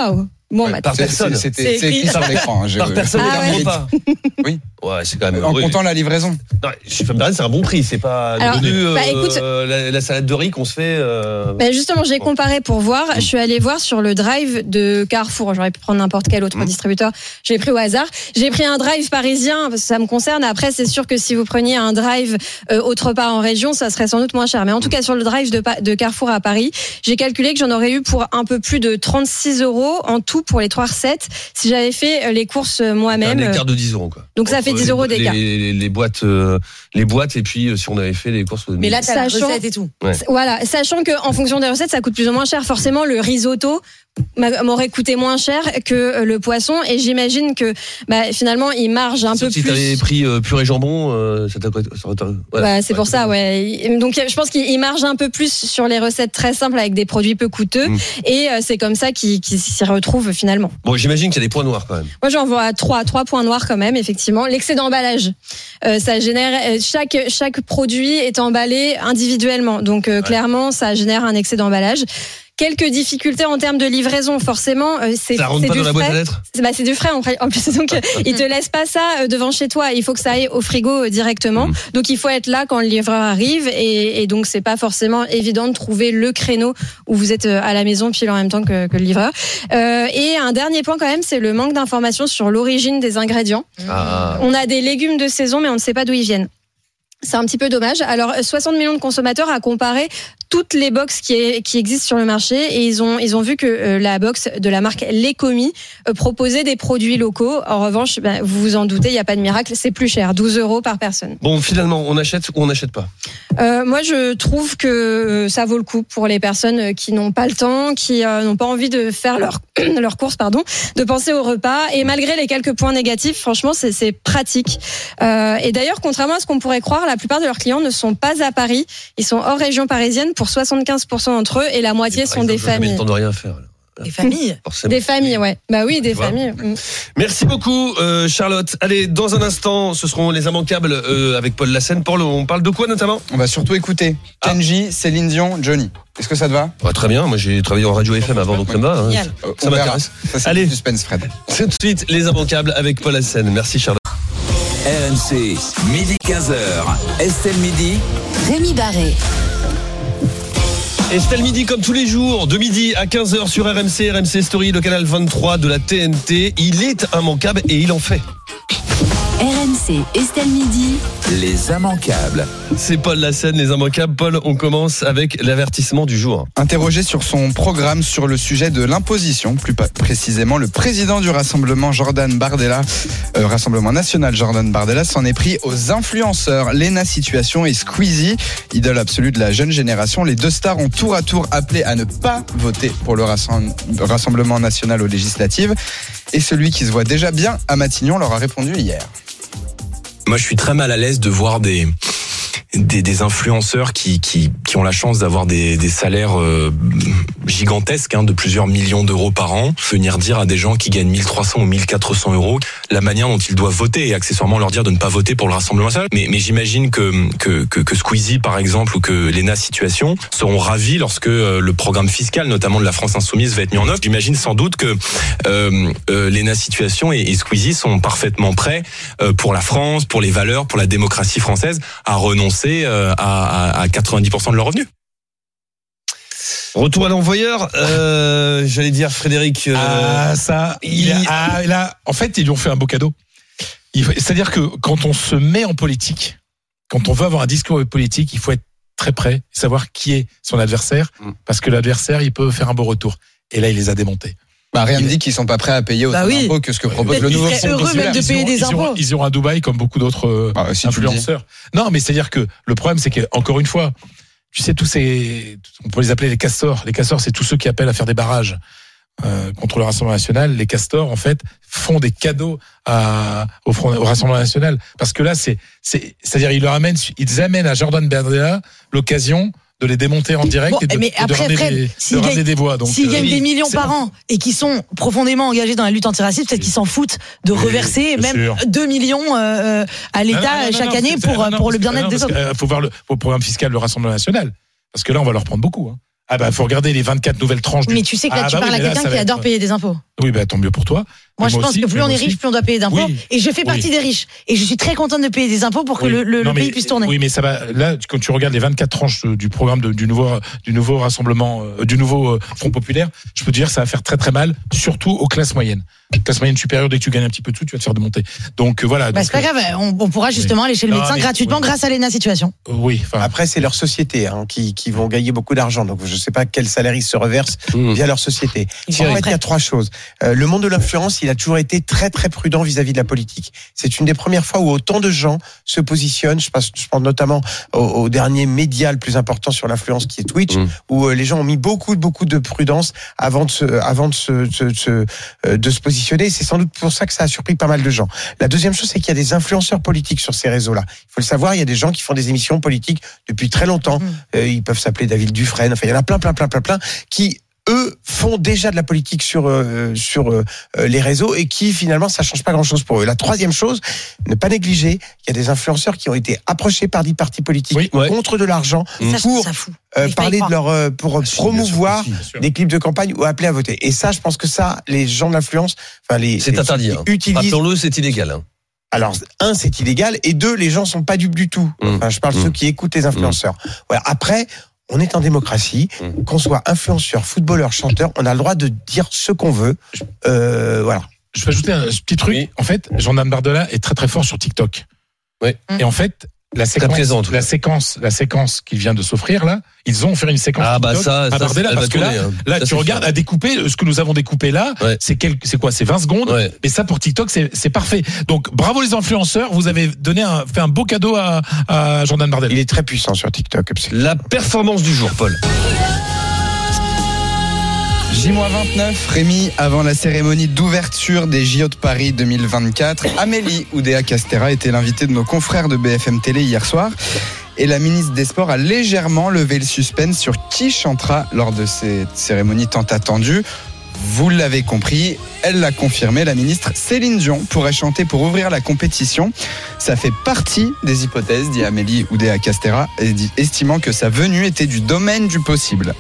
Bon, ouais, bah, par personne. C'était, c'est, c'est écrit sur l'écran. Hein, je, par personne, ah, et ouais. pas. Oui. Ouais, c'est quand même. En oui. comptant la livraison. Non, je peux me permettre, c'est un bon prix. C'est pas Alors, devenu euh, bah, écoute, la, la salade de riz qu'on se fait. Euh... Bah justement, j'ai bon. comparé pour voir. Je suis allée voir sur le drive de Carrefour. J'aurais pu prendre n'importe quel autre mmh. distributeur. Je l'ai pris au hasard. J'ai pris un drive parisien parce que ça me concerne. Après, c'est sûr que si vous preniez un drive euh, autre part en région, ça serait sans doute moins cher. Mais en tout cas, sur le drive de, de Carrefour à Paris, j'ai calculé que j'en aurais eu pour un peu plus de trente-six euros en tout pour les trois recettes si j'avais fait les courses moi-même. Un écart de dix euros, quoi. Donc ça fait dix euros d'écart. Les, les, les boîtes, euh, les boîtes, et puis si on avait fait les courses. Mais là, t'as la recette et tout. Ouais. Voilà, sachant que en fonction des recettes, ça coûte plus ou moins cher. Forcément, le risotto m'aurait coûté moins cher que le poisson, et j'imagine que bah, finalement, il marge un Sauf peu si plus. Si t'avais pris euh, purée jambon, euh, ça t'a quoi voilà. Bah, c'est ouais, pour ça, ouais. Donc, je pense qu'il marge un peu plus sur les recettes très simples avec des produits peu coûteux, mmh. et euh, c'est comme ça qu'il, qu'il s'y retrouve finalement. Bon, j'imagine qu'il y a des points noirs quand même. Moi, j'en vois trois, trois points noirs quand même, effectivement. L'excès d'emballage, euh, ça génère chaque chaque produit est emballé individuellement, donc euh, ouais. clairement, ça génère un excès d'emballage. Quelques difficultés en termes de livraison, forcément. Euh, c'est, ça rentre c'est pas du dans la frais. boîte à lettres. C'est, bah, c'est du frais en, en plus, donc euh, ils te laissent pas ça devant chez toi. Il faut que ça aille au frigo euh, directement. Mmh. Donc il faut être là quand le livreur arrive, et, et donc c'est pas forcément évident de trouver le créneau où vous êtes à la maison pile en même temps que, que le livreur. Euh, et un dernier point quand même, c'est le manque d'informations sur l'origine des ingrédients. Ah. On a des légumes de saison, mais on ne sait pas d'où ils viennent. C'est un petit peu dommage. Alors, soixante millions de consommateurs a comparé toutes les box qui, est, qui existent sur le marché, et ils ont, ils ont vu que euh, la box de la marque Lecomi euh, proposait des produits locaux. En revanche, ben, vous vous en doutez, il n'y a pas de miracle, c'est plus cher, douze euros par personne. Bon, finalement, on achète ou on n'achète pas ? euh, Moi, je trouve que ça vaut le coup pour les personnes qui n'ont pas le temps, qui euh, n'ont pas envie de faire leur, leur course, pardon, de penser au repas. Et malgré les quelques points négatifs, franchement, c'est, c'est pratique. Euh, et d'ailleurs, contrairement à ce qu'on pourrait croire, la plupart de leurs clients ne sont pas à Paris. Ils sont hors région parisienne pour soixante-quinze pour cent d'entre eux, et la moitié sont des familles. Ils n'ont rien à faire. Alors. Des familles Forcément. Des familles, ouais. Bah oui, des familles. Merci beaucoup, euh, Charlotte. Allez, dans un instant, ce seront les immanquables euh, avec Paul Lassène. Paul, on parle de quoi notamment ? On va surtout écouter ah. Kenji, Céline Dion, Johnny. Est-ce que ça te va ? Ouais, très bien. Moi, j'ai travaillé en radio F M avant, donc ça me va. Hein. Euh, ça m'intéresse. Ça, c'est Allez, suspense, Fred. Tout de suite, les immanquables avec Paul Lassène. Merci, Charlotte. R M C, midi quinze heures. Estelle Midi. Rémi Barré. Estelle Midi comme tous les jours, de midi à quinze heures sur R M C, R M C Story, le canal vingt-trois de la T N T. Il est immanquable et il en fait. R M C, Estelle Midi. Les immanquables. C'est Paul Lassène, les immanquables. Paul, on commence avec l'avertissement du jour. Interrogé sur son programme sur le sujet de l'imposition, plus précisément, le président du Rassemblement Jordan Bardella, euh, Rassemblement National Jordan Bardella, s'en est pris aux influenceurs Léna Situation et Squeezie, idole absolue de la jeune génération. Les deux stars ont tour à tour appelé à ne pas voter pour le Rassemblement National aux législatives. Et celui qui se voit déjà bien à Matignon leur a répondu hier. Moi, je suis très mal à l'aise de voir des des, des influenceurs qui, qui qui ont la chance d'avoir des, des salaires euh, gigantesques, hein, de plusieurs millions d'euros par an, venir dire à des gens qui gagnent mille trois cents ou mille quatre cents euros la manière dont ils doivent voter, et accessoirement leur dire de ne pas voter pour le Rassemblement national. Mais, mais j'imagine que, que que que Squeezie, par exemple, ou que Léna Situation seront ravis lorsque euh, le programme fiscal, notamment de la France Insoumise, va être mis en œuvre. J'imagine sans doute que euh, euh, Léna Situation et, et Squeezie sont parfaitement prêts euh, pour la France, pour les valeurs, pour la démocratie française, à renoncer euh, à, à, à quatre-vingt-dix pour cent de leurs revenus. Retour à l'envoyeur, euh, j'allais dire Frédéric. Euh, ah ça, il a, ah, là, en fait, ils lui ont fait un beau cadeau. Il, c'est-à-dire que quand on se met en politique, quand on veut avoir un discours politique, il faut être très prêt, savoir qui est son adversaire, parce que l'adversaire, il peut faire un beau retour. Et là, il les a démontés. Bah, rien ne dit qu'ils sont pas prêts à payer autant bah oui. d'impôts que ce que propose ouais, le nouveau fonds heureux même de payer des impôts. Ils iront à Dubaï comme beaucoup d'autres euh, ah, si influenceurs. Non, mais c'est-à-dire que le problème, c'est qu'encore une fois, tu sais, tous ces, on peut les appeler les castors. Les castors, c'est tous ceux qui appellent à faire des barrages euh, contre le Rassemblement national. Les castors, en fait, font des cadeaux à, au, Front, au Rassemblement national, parce que là, c'est, c'est, c'est-à-dire, ils leur amènent, ils amènent à Jordan Bardella l'occasion de les démonter en direct bon, et de, mais après, de ramener, Fred, des, s'ils de ramener gagnent, des voix. Donc, s'ils euh, gagnent oui, des millions par an et qui sont profondément engagés dans la lutte antiraciste, peut-être qu'ils s'en foutent de oui, reverser même sûr. deux millions euh, à l'État non, non, non, chaque non, année pour, non, pour le bien-être des autres. Il faut voir le, le programme fiscal du Rassemblement national. Parce que là, on va leur prendre beaucoup. Hein. Ah bah faut regarder les vingt-quatre nouvelles tranches. Mais tu sais que là ah tu bah parles oui, à là, quelqu'un qui être... adore payer des impôts. Oui bah tant mieux pour toi. Moi, je pense aussi, que plus on est riche, plus on doit payer d'impôts. Oui. Et je fais partie oui. des riches. Et je suis très contente de payer des impôts pour que oui. le, le, non, le mais, pays puisse tourner. Oui, mais ça va. Là, quand tu regardes les vingt-quatre tranches du programme de, du nouveau du nouveau rassemblement, euh, du nouveau euh, Front populaire, je peux te dire, ça va faire très très mal, surtout aux classes moyennes. Classe moyenne supérieure, dès que tu gagnes un petit peu de sous, tu vas te faire démonter. Donc euh, voilà. Bah, donc, c'est pas grave. On, on pourra justement oui. aller chez le médecin non, mais, gratuitement oui. grâce à l'E N A Situation. Oui. Après, c'est leur société hein, qui, qui vont gagner beaucoup d'argent. Donc, je sais pas quel salaire ils se reversent mmh. via leur société. En fait, il y a trois choses. Euh, le monde de l'influence, il a toujours été très très prudent vis-à-vis de la politique. C'est une des premières fois où autant de gens se positionnent. Je pense, je pense notamment au, au dernier média le plus important sur l'influence qui est Twitch, mmh. où euh, les gens ont mis beaucoup beaucoup de prudence avant de se, avant de se, de se, de se positionner. C'est sans doute pour ça que ça a surpris pas mal de gens. La deuxième chose, c'est qu'il y a des influenceurs politiques sur ces réseaux-là. Il faut le savoir, il y a des gens qui font des émissions politiques depuis très longtemps. Mmh. Euh, ils peuvent s'appeler David Dufresne. Enfin, il y en a plein, plein, plein, plein, plein qui eux font déjà de la politique sur euh, sur euh, les réseaux et qui finalement ça change pas grand-chose pour eux. La troisième chose, ne pas négliger, il y a des influenceurs qui ont été approchés par des partis politiques oui, ouais. contre de l'argent mmh. pour euh, parler de leur euh, pour ah, promouvoir bien sûr, bien sûr. des clips de campagne ou appeler à voter. Et ça, je pense que ça, les gens de l'influence, enfin les c'est les, interdit. Hein. Utilisent. Rappelons-le, c'est illégal. Hein. Alors, un, c'est illégal, et deux, les gens sont pas dupes du tout. Mmh. Enfin, je parle de mmh. ceux qui écoutent les influenceurs. Mmh. Voilà. Après, on est en démocratie, mmh. qu'on soit influenceur, footballeur, chanteur, on a le droit de dire ce qu'on veut. Euh, voilà. Je vais ajouter un petit truc. Oui. En fait, Jordan Bardella est très très fort sur TikTok. Oui. Et en fait, la séquence, présente, la séquence, la séquence qu'il vient de s'offrir là, ils ont fait une séquence ah bah ça, à ça, Bardella parce que là, hein. là ça, tu regardes fait. à découper ce que nous avons découpé là, ouais. c'est quel, c'est quoi, c'est vingt secondes. Ouais. Mais ça pour TikTok c'est c'est parfait. Donc bravo les influenceurs, vous avez donné un, fait un beau cadeau à, à Jordan Bardella. Il est très puissant sur TikTok. La performance du jour, Paul. J vingt-neuf, Rémi, avant la cérémonie d'ouverture des J O de Paris deux mille vingt-quatre, Amélie Oudéa-Castéra était l'invitée de nos confrères de B F M Télé hier soir. Et la ministre des Sports a légèrement levé le suspense sur qui chantera lors de cette cérémonie tant attendue. Vous l'avez compris, elle l'a confirmé, la ministre Céline Dion pourrait chanter pour ouvrir la compétition. Ça fait partie des hypothèses, dit Amélie Oudéa-Castéra, estimant que sa venue était du domaine du possible.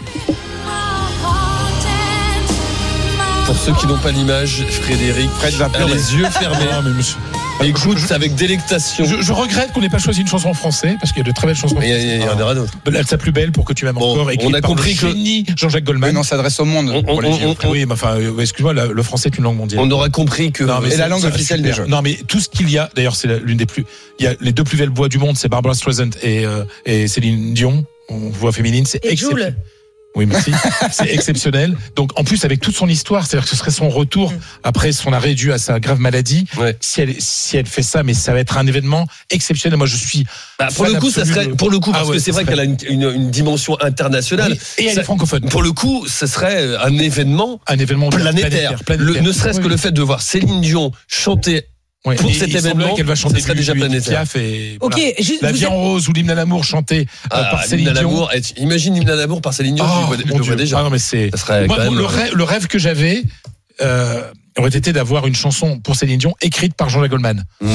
Pour ceux qui n'ont pas l'image, Frédéric Fred va a les yeux fermés. Non, mais monsieur... Écoute, je, avec délectation. Je, je regrette qu'on n'ait pas choisi une chanson en français parce qu'il y a de très belles chansons. Il y, y, y en aura d'autres. Sa plus belle pour que tu m'aimes bon, encore. On a compris que génie Jean-Jacques Goldman. Mais on s'adresse au monde. On, on, on, on, oui, mais enfin, excuse-moi, le français est une langue mondiale. On aura compris que. Non, mais et la langue officielle des jeux. Non, mais tout ce qu'il y a, d'ailleurs, c'est l'une des plus. Il y a les deux plus belles voix du monde, c'est Barbara Streisand et, euh, et Céline Dion. On voix féminine, c'est exceptionnel. Oui, merci. C'est exceptionnel. Donc, en plus, avec toute son histoire, c'est-à-dire que ce serait son retour après son arrêt dû à sa grave maladie. Ouais. Si elle, si elle fait ça, mais ça va être un événement exceptionnel. Moi, je suis. Bah, pour le coup, ça serait, pour le coup, parce ah ouais, que c'est vrai serait... qu'elle a une, une, une dimension internationale. Oui, et elle ça, est francophone. Pour le coup, ce serait un événement, un événement planétaire. planétaire, planétaire. Le, ne serait-ce oui. que le fait de voir Céline Dion chanter. Ouais, pour cet événement, qu'elle va chanter serait déjà planétaire. Et ok, voilà. juste, La vie êtes... en rose ou l'hymne à l'amour chanté ah, par Céline Dion. Imagine l'hymne à l'amour par Céline Dion. Oh, je le vois déjà. Ah non mais c'est. Ça serait Moi, quand même... le, rêve, le rêve que j'avais euh, aurait été d'avoir une chanson pour Céline Dion écrite par Jean-Jacques Goldman. Mmh.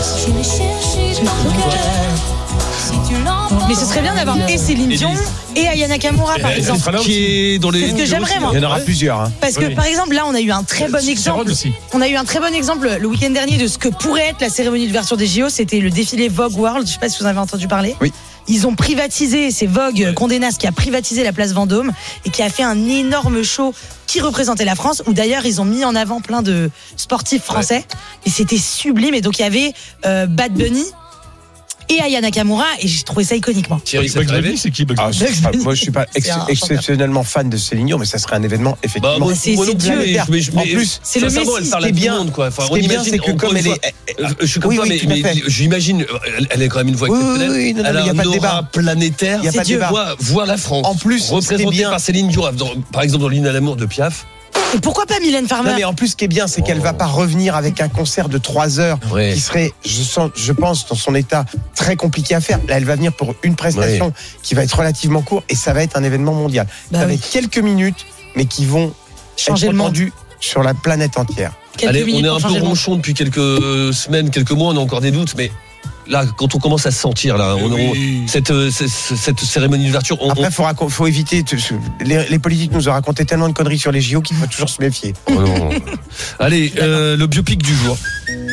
Mais ce serait bien d'avoir et Céline Dion et Aya Nakamura par exemple. Qui est dans les. C'est ce que j'aimerais moi. Il y en aura plusieurs. Hein. Parce que oui. par exemple là on a eu un très bon exemple. On a eu un très bon exemple le week-end dernier de ce que pourrait être la cérémonie d'ouverture des J O. C'était le défilé Vogue World. Je sais pas si vous en avez entendu parler. Oui. Ils ont privatisé, c'est Vogue Condé Nast qui a privatisé la place Vendôme et qui a fait un énorme show qui représentait la France, où d'ailleurs ils ont mis en avant plein de sportifs français. Ouais. Et c'était sublime. Et donc il y avait euh, Bad Bunny et Aya Nakamura, et j'ai trouvé ça iconique, moi. Thierry, Bugs Bunny, c'est qui Bugs ah, Bunny? Moi, je suis pas ex- exceptionnellement fan de Céline Dion, mais ça serait un événement effectivement. Bah, moi, c'est moi c'est Dieu. Mais, mais, mais, en plus, c'est le Messi. Elle parle à bien, tout le monde, quoi. Enfin, on imagine que comme elle fois, est, je suis comme oui, toi, oui, mais, mais j'imagine, elle est quand même une voix exceptionnelle. Oui, oui, non, elle a a un pas de aura débat planétaire. Il y a pas de débat. Voir la France. En plus, représentée par Céline Dion, par exemple dans l'hymne à l'amour de Piaf. Et pourquoi pas Mylène Farmer? Non, mais en plus, ce qui est bien, c'est qu'elle va pas revenir avec un concert de trois heures oui. qui serait, je sens, je pense, dans son état très compliqué à faire. Là, elle va venir pour une prestation oui. qui va être relativement courte et ça va être un événement mondial. Bah ça oui. va être quelques minutes, mais qui vont changer être le monde sur la planète entière. Allez, on est un peu ronchon depuis quelques semaines, quelques mois, on a encore des doutes, mais là, quand on commence à se sentir, là, on, on, cette, cette, cette cérémonie d'ouverture. On, Après, il faut, racon- faut éviter. Les, les politiques nous ont raconté tellement de conneries sur les J O qu'il faut toujours se méfier. Oh non. Allez, euh, le biopic du jour.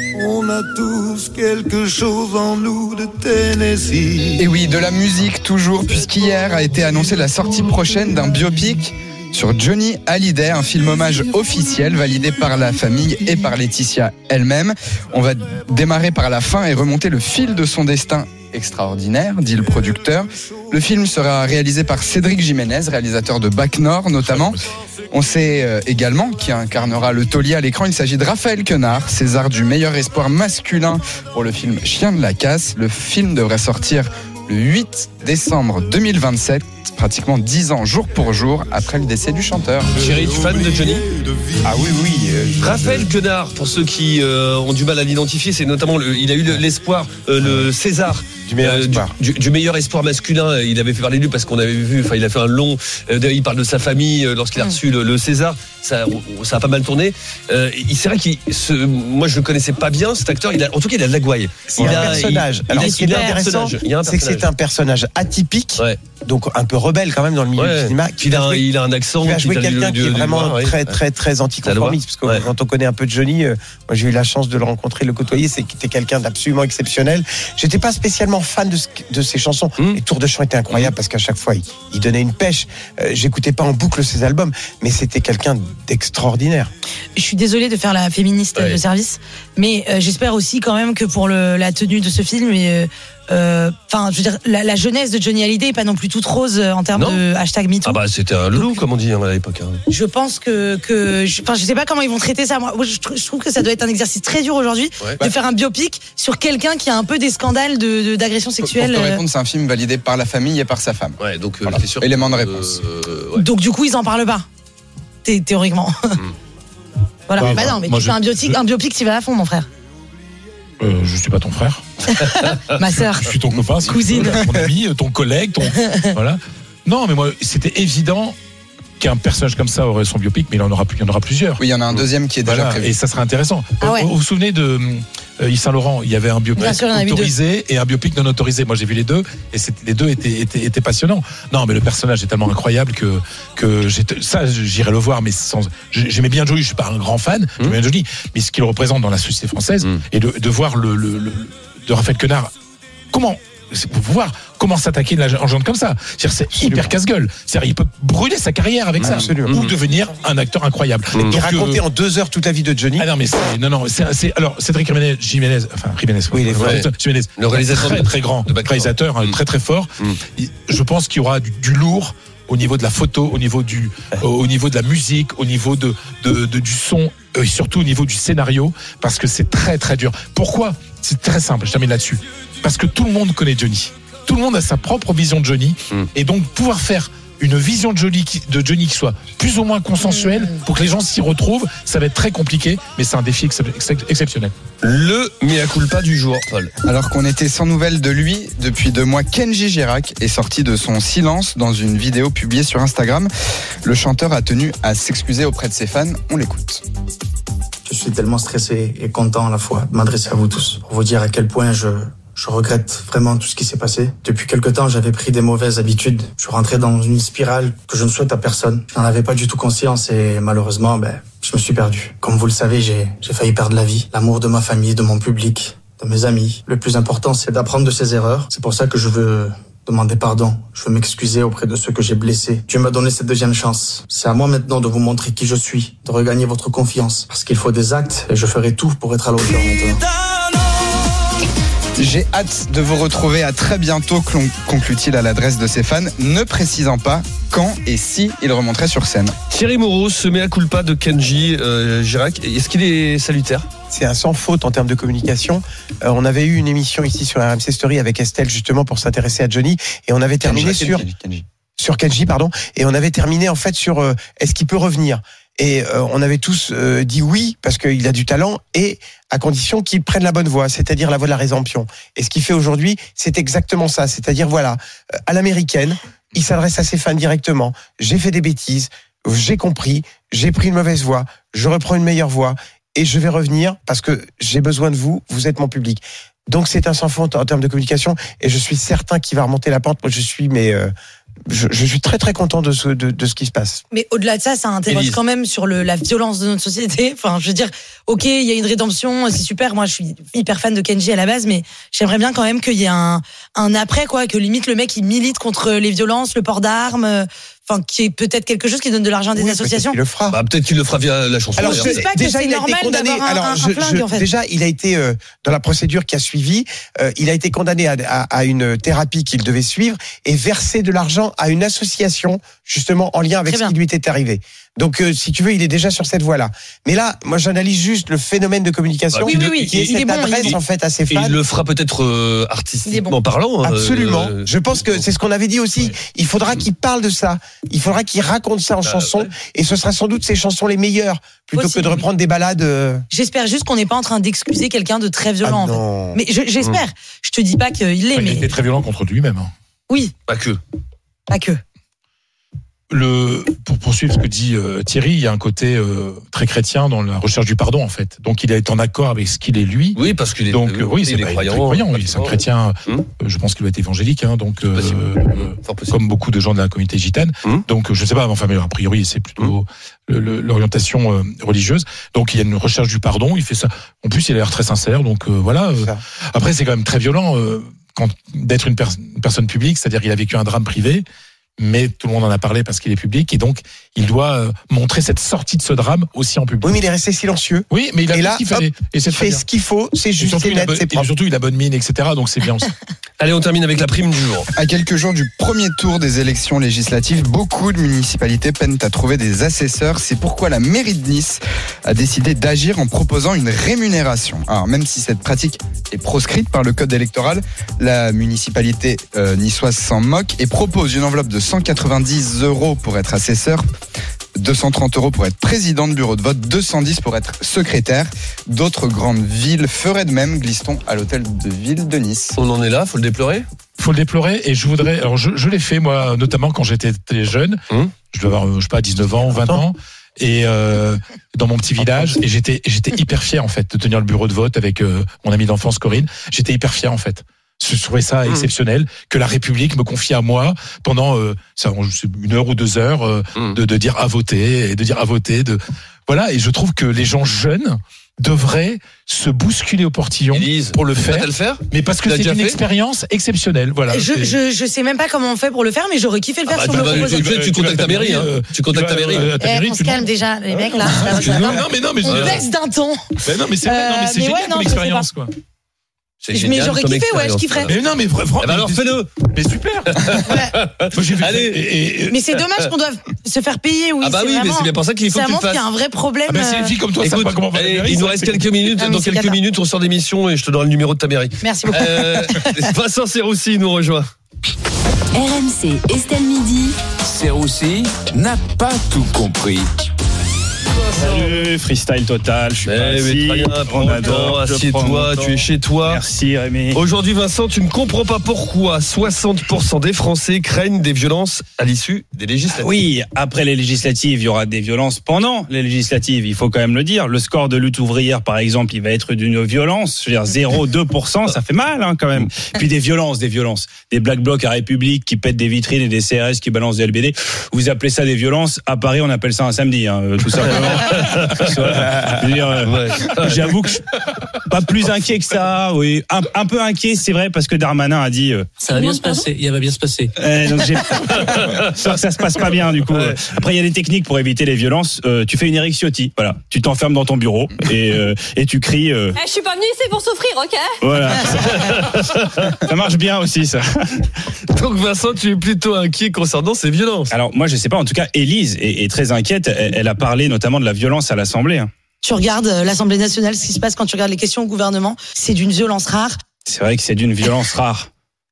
On a tous quelque chose en nous de Tennessee. Et oui, de la musique toujours, puisqu'hier a été annoncée la sortie prochaine d'un biopic sur Johnny Hallyday, un film hommage officiel validé par la famille et par Laetitia elle-même. On va démarrer par la fin et remonter le fil de son destin extraordinaire, dit le producteur. Le film sera réalisé par Cédric Jiménez, réalisateur de Bac Nord notamment. On sait également qui incarnera le taulier à l'écran. Il s'agit de Raphaël Quenard, César du meilleur espoir masculin pour le film Chien de la casse. Le film devrait sortir le huit décembre deux mille vingt-sept, pratiquement dix ans jour pour jour après le décès du chanteur. Chérie, tu es fan de Johnny ? Ah oui, oui. Euh, Raphaël Quenard, pour ceux qui euh, ont du mal à l'identifier, c'est notamment, le, il a eu l'espoir, euh, le César. Du meilleur, euh, espoir. Du, du, du meilleur espoir masculin. Il avait fait parler de lui parce qu'on avait vu, enfin, il a fait un long, euh, il parle de sa famille euh, lorsqu'il a reçu le, le César. Ça, ça a pas mal tourné. Euh, c'est vrai qu'il, ce, moi je le connaissais pas bien, cet acteur. Il a, en tout cas, il a de la gouaille. C'est il un a, personnage. Il, Alors, il a, ce qui est intéressant, c'est que c'est un personnage atypique, ouais. donc un peu rebelle quand même dans le milieu ouais. du cinéma. Il a, un, il a un accent. Il va jouer quelqu'un qui est vraiment ouais. très, très, très anticonformiste. Parce que ouais. quand on connaît un peu de Johnny, euh, moi j'ai eu la chance de le rencontrer, le côtoyer. C'est qu'il était quelqu'un d'absolument exceptionnel. J'étais pas spécialement fan de, ce, de ses chansons. Mmh. Les tours de chant étaient incroyables mmh. parce qu'à chaque fois il, il donnait une pêche. Euh, j'écoutais pas en boucle ses albums, mais c'était quelqu'un d'extraordinaire. Je suis désolée de faire la féministe ouais. de service, mais euh, j'espère aussi quand même que pour le, la tenue de ce film, et, euh, enfin, je veux dire, la, la jeunesse de Johnny Hallyday est pas non plus toute rose en termes non. de hashtag MeToo. Ah bah c'était un loup, comme on dit hein, à l'époque. Hein. Je pense que, que, enfin, je, je sais pas comment ils vont traiter ça. Moi, je, je trouve que ça doit être un exercice très dur aujourd'hui ouais. de bah. faire un biopic sur quelqu'un qui a un peu des scandales de, de, d'agression sexuelle. Pour te répondre, c'est un film validé par la famille et par sa femme. Ouais, donc voilà. c'est sûr. Élément de réponse. Euh, ouais. Donc du coup, ils en parlent pas. Thé- théoriquement. Mm. Voilà. Ouais, bah non, mais tu je, fais un biopic, je... un biopic, tu vas à fond, mon frère. Euh, je suis pas ton frère. Ma sœur. Je suis ton copain, cousine, ton ami, ton collègue, ton voilà. Non, mais moi, c'était évident qu'un personnage comme ça aurait son biopic, mais il en aura, il y en aura plusieurs. Oui, il y en a un deuxième qui est déjà voilà, prévu. Et ça serait intéressant. Ah ouais. Vous vous souvenez de euh, Yves Saint Laurent, il y avait un biopic sûr, autorisé et un biopic non autorisé. Moi, j'ai vu les deux et les deux étaient, étaient, étaient passionnants. Non, mais le personnage est tellement incroyable que que j'ai, ça, j'irai le voir, mais sans. J'aimais bien Johnny. Je suis pas un grand fan, mmh. j'aimais bien Johnny, mais ce qu'il représente dans la société française mmh. et de, de voir le, le, le de Raphaël Quenard. Comment? Pour voir comment s'attaquer une légende comme ça. C'est-à-dire, c'est Absolument. hyper casse-gueule. C'est-à-dire, il peut brûler sa carrière avec Absolument. ça. Ou devenir un acteur incroyable. Mmh. Et raconter euh... en deux heures toute la vie de Johnny. Ah non, mais c'est, non, non, c'est, c'est alors, Cédric Jiménez, Jiménez, enfin, Jiménez, oui, il est vrai. Jiménez, le réalisateur très, très grand, réalisateur, mmh. très, très fort. Mmh. Je pense qu'il y aura du, du lourd au niveau de la photo, au niveau du, au niveau de la musique, au niveau de, de, de du son, et surtout au niveau du scénario, parce que c'est très, très dur. Pourquoi? C'est très simple, je termine là-dessus. Parce que tout le monde connaît Johnny. Tout le monde a sa propre vision de Johnny. Mm. Et donc, pouvoir faire une vision de Johnny, qui, de Johnny qui soit plus ou moins consensuelle pour que les gens s'y retrouvent, ça va être très compliqué, mais c'est un défi ex- ex- exceptionnel. Le mea culpa du jour, Paul. Alors qu'on était sans nouvelles de lui depuis deux mois, Kenji Girac est sorti de son silence dans une vidéo publiée sur Instagram. Le chanteur a tenu à s'excuser auprès de ses fans. On l'écoute. Je suis tellement stressé et content à la fois de m'adresser à vous tous pour vous dire à quel point je... Je regrette vraiment tout ce qui s'est passé. Depuis quelque temps, j'avais pris des mauvaises habitudes. Je suis rentré dans une spirale que je ne souhaite à personne. Je n'en avais pas du tout conscience et malheureusement, ben, je me suis perdu. Comme vous le savez, j'ai, j'ai failli perdre la vie, l'amour de ma famille, de mon public, de mes amis. Le plus important, c'est d'apprendre de ses erreurs. C'est pour ça que je veux demander pardon. Je veux m'excuser auprès de ceux que j'ai blessés. Dieu m'a donné cette deuxième chance. C'est à moi maintenant de vous montrer qui je suis, de regagner votre confiance. Parce qu'il faut des actes et je ferai tout pour être à la hauteur maintenant. J'ai hâte de vous retrouver à très bientôt, conclut-il à l'adresse de ses fans, ne précisant pas quand et si il remonterait sur scène. Thierry Moreau, ce mea culpa de Kenji euh, Girac, est-ce qu'il est salutaire ? C'est un sans faute en termes de communication. Euh, on avait eu une émission ici sur R M C Story avec Estelle justement pour s'intéresser à Johnny et on avait terminé Kenji, sur Kenji, Kenji. sur Kenji pardon et on avait terminé en fait sur euh, est-ce qu'il peut revenir ? Et euh, on avait tous euh, dit oui parce qu'il a du talent et à condition qu'il prenne la bonne voie, c'est-à-dire la voie de la rédemption. Et ce qu'il fait aujourd'hui, c'est exactement ça, c'est-à-dire voilà, euh, à l'américaine, il s'adresse à ses fans directement. J'ai fait des bêtises, j'ai compris, j'ai pris une mauvaise voie, je reprends une meilleure voie et je vais revenir parce que j'ai besoin de vous, vous êtes mon public. Donc c'est un sans faute en termes de communication, et je suis certain qu'il va remonter la pente. Moi, je suis, mais euh, je, je suis très très content de ce de, de ce qui se passe. Mais au-delà de ça, ça interroge Élise. quand même sur le, la violence de notre société. Enfin, je veux dire, ok, il y a une rédemption, c'est super. Moi, je suis hyper fan de Kenji à la base, mais j'aimerais bien quand même qu'il y ait un, un après, quoi, que limite le mec il milite contre les violences, le port d'armes. Enfin, qui est peut-être quelque chose qui donne de l'argent à des Oui, associations. Il le fera. Bah, peut-être qu'il le fera via la chanson. Alors, je je, pense pas que déjà, c'est il a normal été condamné. d'avoir un- Alors, un je, flingue, je- en fait. déjà, il a été euh, dans la procédure qui a suivi. Euh, il a été condamné à, à, à une thérapie qu'il devait suivre et verser de l'argent à une association justement en lien avec Très ce qui bien. lui était arrivé. Donc, euh, si tu veux, il est déjà sur cette voie-là. Mais là, moi, j'analyse juste le phénomène de communication, Oui, oui, oui, qui est il est cette bon, il est adresse bon. en fait à ses Et fans. il le fera peut-être euh, artistiquement parlant. hein, Absolument. euh, Je pense que c'est ce qu'on avait dit aussi. Il faudra qu'il parle de ça. Il faudra qu'il raconte ça en Bah, chanson. ouais. Et ce sera sans doute ses chansons les meilleures, plutôt Possible, que de reprendre des balades. euh, J'espère juste qu'on n'est pas en train d'excuser quelqu'un de très violent. Ah en non. fait. Mais je- j'espère. Je te dis pas qu'il l'est, Enfin, il mais était très violent contre lui-même. hein. oui, Pas que. pas que. Le, pour poursuivre ce que dit euh, Thierry, il y a un côté euh, très chrétien dans la recherche du pardon en fait. Donc il est en accord avec ce qu'il est lui. Oui, parce qu'il est. Donc euh, euh, oui, il c'est est bah, il est croyant. très croyant. Oui, c'est un chrétien. Hum. euh, je pense qu'il doit être évangélique, hein, donc euh, Possible. euh, Fort possible. comme beaucoup de gens de la communauté gitane. Hum. Donc euh, je sais pas, enfin mais a priori c'est plutôt le- le- l'orientation euh, religieuse. Donc il y a une recherche du pardon. Il fait ça. En plus il a l'air très sincère. Donc euh, voilà. euh, ça. après c'est quand même très violent euh, quand d'être une, pers- une personne publique, c'est-à-dire qu'il a vécu un drame privé. Mais tout le monde en a parlé parce qu'il est public et donc il doit euh, montrer cette sortie de ce drame aussi en public. Oui, mais il est resté silencieux. Oui, mais il a Et fait là, ce qu'il fallait. hop, Et c'est il très fait bien. ce qu'il faut. C'est Et juste, surtout, c'est il a net, bonne- c'est et propre. surtout, il a bonne mine, et cetera. Donc c'est bien aussi. Allez, on termine avec la prime du jour. À quelques jours du premier tour des élections législatives, beaucoup de municipalités peinent à trouver des assesseurs. C'est pourquoi la mairie de Nice a décidé d'agir en proposant une rémunération. Alors même si cette pratique est proscrite par le code électoral, la municipalité euh, niçoise s'en moque et propose une enveloppe de cent quatre-vingt-dix euros pour être assesseur, deux cent trente euros pour être président de bureau de vote, deux cent dix pour être secrétaire. D'autres grandes villes feraient de même, glisse-t-on à l'hôtel de ville de Nice. On en est là, faut le déplorer. Faut le déplorer et je voudrais. Alors je, je l'ai fait moi, notamment quand j'étais très jeune. Hum. Je dois avoir, euh, je sais pas, dix-neuf ans, vingt ans. Et euh, dans mon petit village, et j'étais, j'étais hyper fier en fait de tenir le bureau de vote avec euh, mon ami d'enfance Corinne. J'étais hyper fier en fait. Je trouvais ça Mmh. exceptionnel que la République me confie à moi pendant euh, ça, je sais, une heure ou deux heures euh, Mmh. de, de dire à voter et de dire à voter. De voilà. Et je trouve que les gens jeunes devraient se bousculer au portillon Élise, pour le prête faire. à le faire. Mais parce que Tu l'as c'est déjà une fait expérience exceptionnelle. Voilà. Je, C'est- je, je sais même pas comment on fait pour le faire, mais j'aurais kiffé le faire Ah sur bah, le tu vas- proposé. tu- tu Tu contactes vas- ta mairie. hein. euh, Tu contactes ta tu vas, mairie. euh, à ta Eh, mairie, on tu se calme demandes- déjà, les mecs là. Non, ça va, non, mais non, mais on je- baisse d'un ton. Mais non, mais c'est vrai, non, mais c'est Euh, mais ouais, génial non, comme je sais expérience, quoi. C'est Mais génial j'aurais comme kiffé, ouais, je expérience. kifferais. Mais non, mais vraiment. Eh ben alors fais-le. Mais super. Moi, j'ai vu- Allez. et- et- Mais c'est dommage qu'on doive se faire payer, oui. Ah bah oui, mais vraiment- c'est bien pour ça qu'il faut ça que tu le montre qu'il y a fasses. un vrai problème. Ah ben, c'est euh, une fille comme toi, ça Écoute, pas comment on va allez, la mairie, il nous ça, reste c'est- quelques minutes. Ah, mais Dans c'est quelques cata. minutes, on sort d'émission et je te donnerai le numéro de ta mairie. Merci beaucoup. Euh, Vincent Serroussi nous rejoint. R M C Estelle Midi. Serroussi n'a pas tout compris. Salut, freestyle total, je suis Eh, pas mais assis. très bien, prends On le adore, temps, je assieds-toi, prends mon tu es temps. chez toi. Merci Rémi. Aujourd'hui, Vincent, tu ne comprends pas pourquoi soixante pour cent des Français craignent des violences à l'issue des législatives. Oui, après les législatives, il y aura des violences pendant les législatives, il faut quand même le dire. Le score de lutte ouvrière, par exemple, il va être d'une violence, je veux dire zéro virgule deux pour cent, ça fait mal hein, quand même. Puis des violences, des violences. Des Black Blocs à République qui pètent des vitrines et des C R S qui balancent des L B D. Vous appelez ça des violences, à Paris on appelle ça un samedi, hein, tout simplement. Je veux dire, euh, Ouais. j'avoue que je suis pas plus inquiet que ça, oui. Un, un peu inquiet, c'est vrai, parce que Darmanin a dit... euh, Ça va bien se passer, il va bien se passer. Euh, donc j'ai ça, ça se passe pas bien du coup. Ouais. Après il y a des techniques pour éviter les violences. Euh, tu fais une Eric Ciotti, voilà. Tu t'enfermes dans ton bureau et euh, et tu cries. Euh, Eh, je suis pas venue ici pour souffrir, ok? voilà. Ça marche bien aussi ça. Donc Vincent, tu es plutôt inquiet concernant ces violences. Alors moi je sais pas. En tout cas, Élise est, est très inquiète. Elle, elle a parlé notamment de la violence à l'Assemblée. hein. Tu regardes euh, l'Assemblée nationale, ce qui se passe quand tu regardes les questions au gouvernement, c'est d'une violence rare. C'est vrai que c'est d'une violence rare.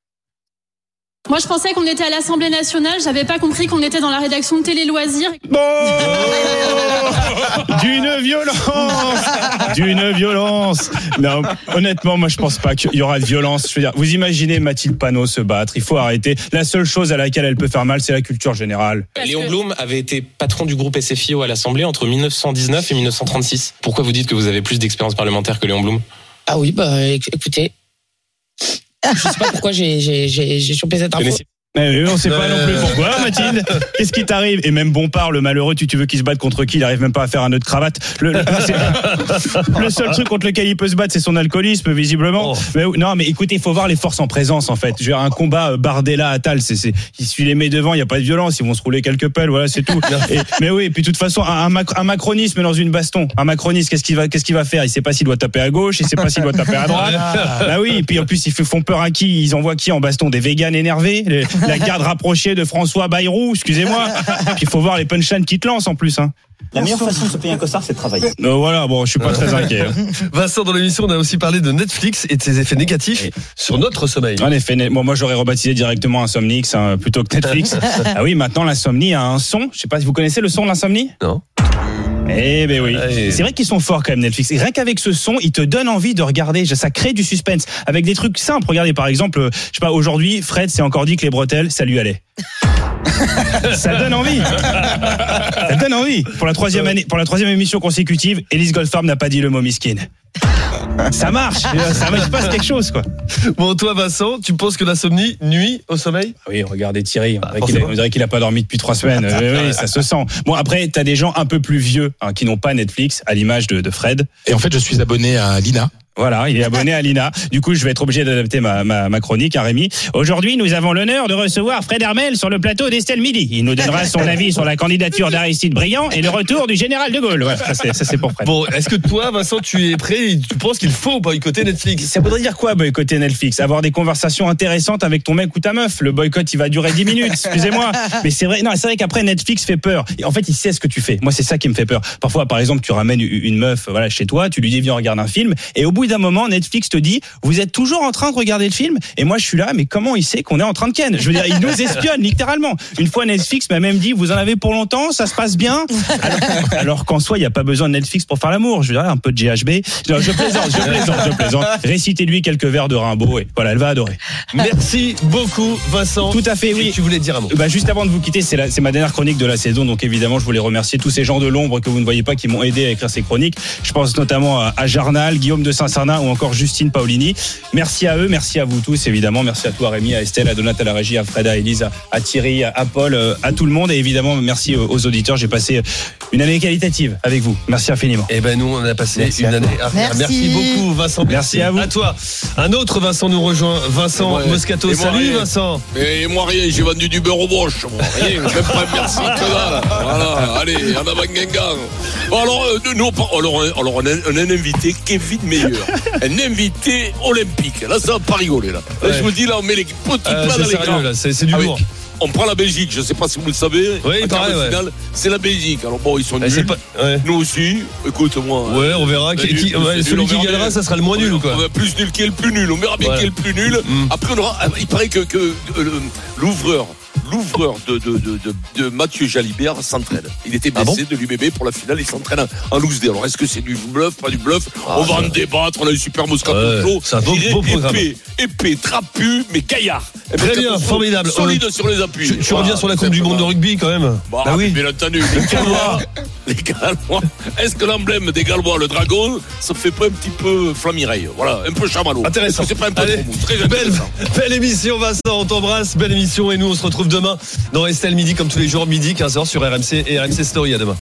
Moi, je pensais qu'on était à l'Assemblée nationale. J'avais pas compris qu'on était dans la rédaction de Télé Loisirs. Bon d'une violence, d'une violence. Non, honnêtement, moi je pense pas qu'il y aura de violence. Je veux dire, vous imaginez Mathilde Panot se battre. Il faut arrêter. La seule chose à laquelle elle peut faire mal, c'est la culture générale. Léon Blum avait été patron du groupe S F I O à l'Assemblée entre mille neuf cent dix-neuf et mille neuf cent trente-six. Pourquoi vous dites que vous avez plus d'expérience parlementaire que Léon Blum? Ah oui, bah éc- écoutez, Je sais pas pourquoi j'ai, j'ai, j'ai, j'ai chopé cette info. Mais on ne sait pas non plus pourquoi, Mathilde. Qu'est-ce qui t'arrive? Et même Bompard, le malheureux, tu, tu veux qu'il se batte contre qui? Il arrive même pas à faire un nœud de cravate. Le, le, le seul truc contre lequel il peut se battre, c'est son alcoolisme, visiblement. Oh. Mais, non, mais écoutez, il faut voir les forces en présence, en fait. Je veux dire, un combat Bardella-Attal, c'est, c'est, il suit les met devant, il n'y a pas de violence, ils vont se rouler quelques pelles, voilà, c'est tout. Et, mais oui, et puis de toute façon, un, un macronisme dans une baston. Un macroniste, qu'est-ce qu'il va, qu'est-ce qu'il va faire? Il sait pas s'il doit taper à gauche, il sait pas s'il doit taper à droite. Bah oui, et puis en plus, ils font peur à qui? Ils envoient qui en baston? Des véganes énervés? Les, la garde rapprochée de François Bayrou, excusez-moi. Puis il faut voir les punchlines qui te lancent en plus. Hein. La meilleure façon de se payer un costard, c'est de travailler. Euh, voilà, bon, je suis pas très inquiet. Hein. Vincent, dans l'émission, on a aussi parlé de Netflix et de ses effets négatifs et sur notre sommeil. En effet, bon, moi j'aurais rebaptisé directement Insomnix hein, plutôt que Netflix. Ah oui, maintenant l'insomnie a un son. Je sais pas si vous connaissez le son de l'insomnie. Non. Eh ben oui, Allez. C'est vrai qu'ils sont forts quand même Netflix. Et rien qu'avec ce son, ils te donnent envie de regarder. Ça crée du suspense avec des trucs simples. Regardez par exemple, je sais pas, aujourd'hui, Fred s'est encore dit que les bretelles, ça lui allait. Ça donne envie. Ça donne envie. Pour la troisième année, pour la troisième émission consécutive, Élise Goldfarb n'a pas dit le mot miskin. Ça marche. Ça il se passe quelque chose quoi. Bon, toi Vincent, tu penses que l'insomnie nuit au sommeil? Oui, regardez Thierry. On bah, dirait, qu'il a, on dirait qu'il a pas dormi depuis trois semaines. Oui, ça se sent. Bon, après, t'as des gens un peu plus vieux hein, qui n'ont pas Netflix, à l'image de, de Fred. Et en fait, je suis abonné à Lina. Voilà, il est abonné à Lina. Du coup, je vais être obligé d'adapter ma, ma, ma chronique à Rémi. Aujourd'hui, nous avons l'honneur de recevoir Fred Hermel sur le plateau d'Estelle Midi. Il nous donnera son avis sur la candidature d'Aristide Briand et le retour du général de Gaulle. Voilà, ça, c'est, ça c'est pour Fred. Bon, est-ce que toi, Vincent, tu es prêt et tu penses qu'il faut boycotter Netflix? Ça voudrait dire quoi, boycotter Netflix? Avoir des conversations intéressantes avec ton mec ou ta meuf. Le boycott, il va durer dix minutes, excusez-moi. Mais c'est vrai, non, c'est vrai qu'après, Netflix fait peur. Et en fait, il sait ce que tu fais. Moi, c'est ça qui me fait peur. Parfois, par exemple, tu ramènes une meuf, voilà, chez toi, tu lui dis, viens, regarde un film. Et au bout d'un moment, Netflix te dit, vous êtes toujours en train de regarder le film? Et moi, je suis là, mais comment il sait qu'on est en train de ken? Je veux dire, il nous espionne, littéralement. Une fois, Netflix m'a même dit, vous en avez pour longtemps, ça se passe bien? Alors, alors qu'en soi, il n'y a pas besoin de Netflix pour faire l'amour. Je veux dire, un peu de G H B. Non, je plaisante, je plaisante, je plaisante. Récitez-lui quelques vers de Rimbaud et voilà, elle va adorer. Merci beaucoup, Vincent. Tout à fait, oui. Et tu voulais dire un mot? Bah, juste avant de vous quitter, c'est, la, c'est ma dernière chronique de la saison, donc évidemment, je voulais remercier tous ces gens de l'ombre que vous ne voyez pas qui m'ont aidé à écrire ces chroniques. Je pense notamment à, à Jarnal, Guillaume de Saint-Cernin ou encore Justine Paolini. Merci à eux, merci à vous tous, évidemment. Merci à toi, Rémi, à Estelle, à Donat, à la régie, à Fred, à Élise, à Thierry, à Paul, à tout le monde. Et évidemment, merci aux auditeurs. J'ai passé une année qualitative avec vous. Merci infiniment. Et ben nous, on a passé merci une année. Merci. merci beaucoup, Vincent. Merci, merci à vous. À toi. Un autre Vincent nous rejoint. Vincent ouais. Moscato. Salut, rien. Vincent. Et moi, rien. J'ai vendu du beurre au broche. Moi, rien. Même pas merci que dalle. Voilà. Allez, en avant Guingamp. Bon, alors, euh, nous, alors, alors, on a un invité, Kevin Meyer. Un invité olympique. Là, ça va pas rigoler. Là, là ouais. Je vous dis, là, on met les petits euh, plats dans les grands. Là, c'est, c'est du ah, lourd. On prend la Belgique, je ne sais pas si vous le savez. Oui, il paraît, ouais. Finale, c'est la Belgique. Alors bon, ils sont nuls. Pas... Ouais. Nous aussi. Écoute-moi. Ouais, on verra. Qui, qui, ouais, celui nul, qui gagnera, ça sera le moins nul, quoi. Plus nul qui est le plus nul. On verra bien ouais. qui est le plus nul. Mm. Après, on aura. Il paraît que, que euh, l'ouvreur. L'ouvreur de, de, de, de, de Mathieu Jalibert s'entraîne. Il était blessé ah bon de l'U B B pour la finale, il s'entraîne en loose day. Alors est-ce que c'est du bluff, pas du bluff? ah, On va en débattre, on a eu super Moscato ouais, Show. C'est un beau, beau programme. Épais, épais, trapu, mais gaillard. Très bien, formidable. Solide euh, sur les appuis. Tu, tu voilà, reviens sur la Coupe du Monde de rugby quand même. Bah, bah oui. Bien entendu. Les Gallois. Les Gallois. Est-ce que l'emblème des Gallois, le dragon, ça fait pas un petit peu flamireille? Voilà, un peu chamallow. Intéressant. C'est pas un peu Allez, trop mou. Très belle, belle émission, Vincent. On t'embrasse. Belle émission et nous, on se retrouve demain dans Estelle Midi, comme tous les jours, midi, quinze heures sur R M C et R M C Story. À demain.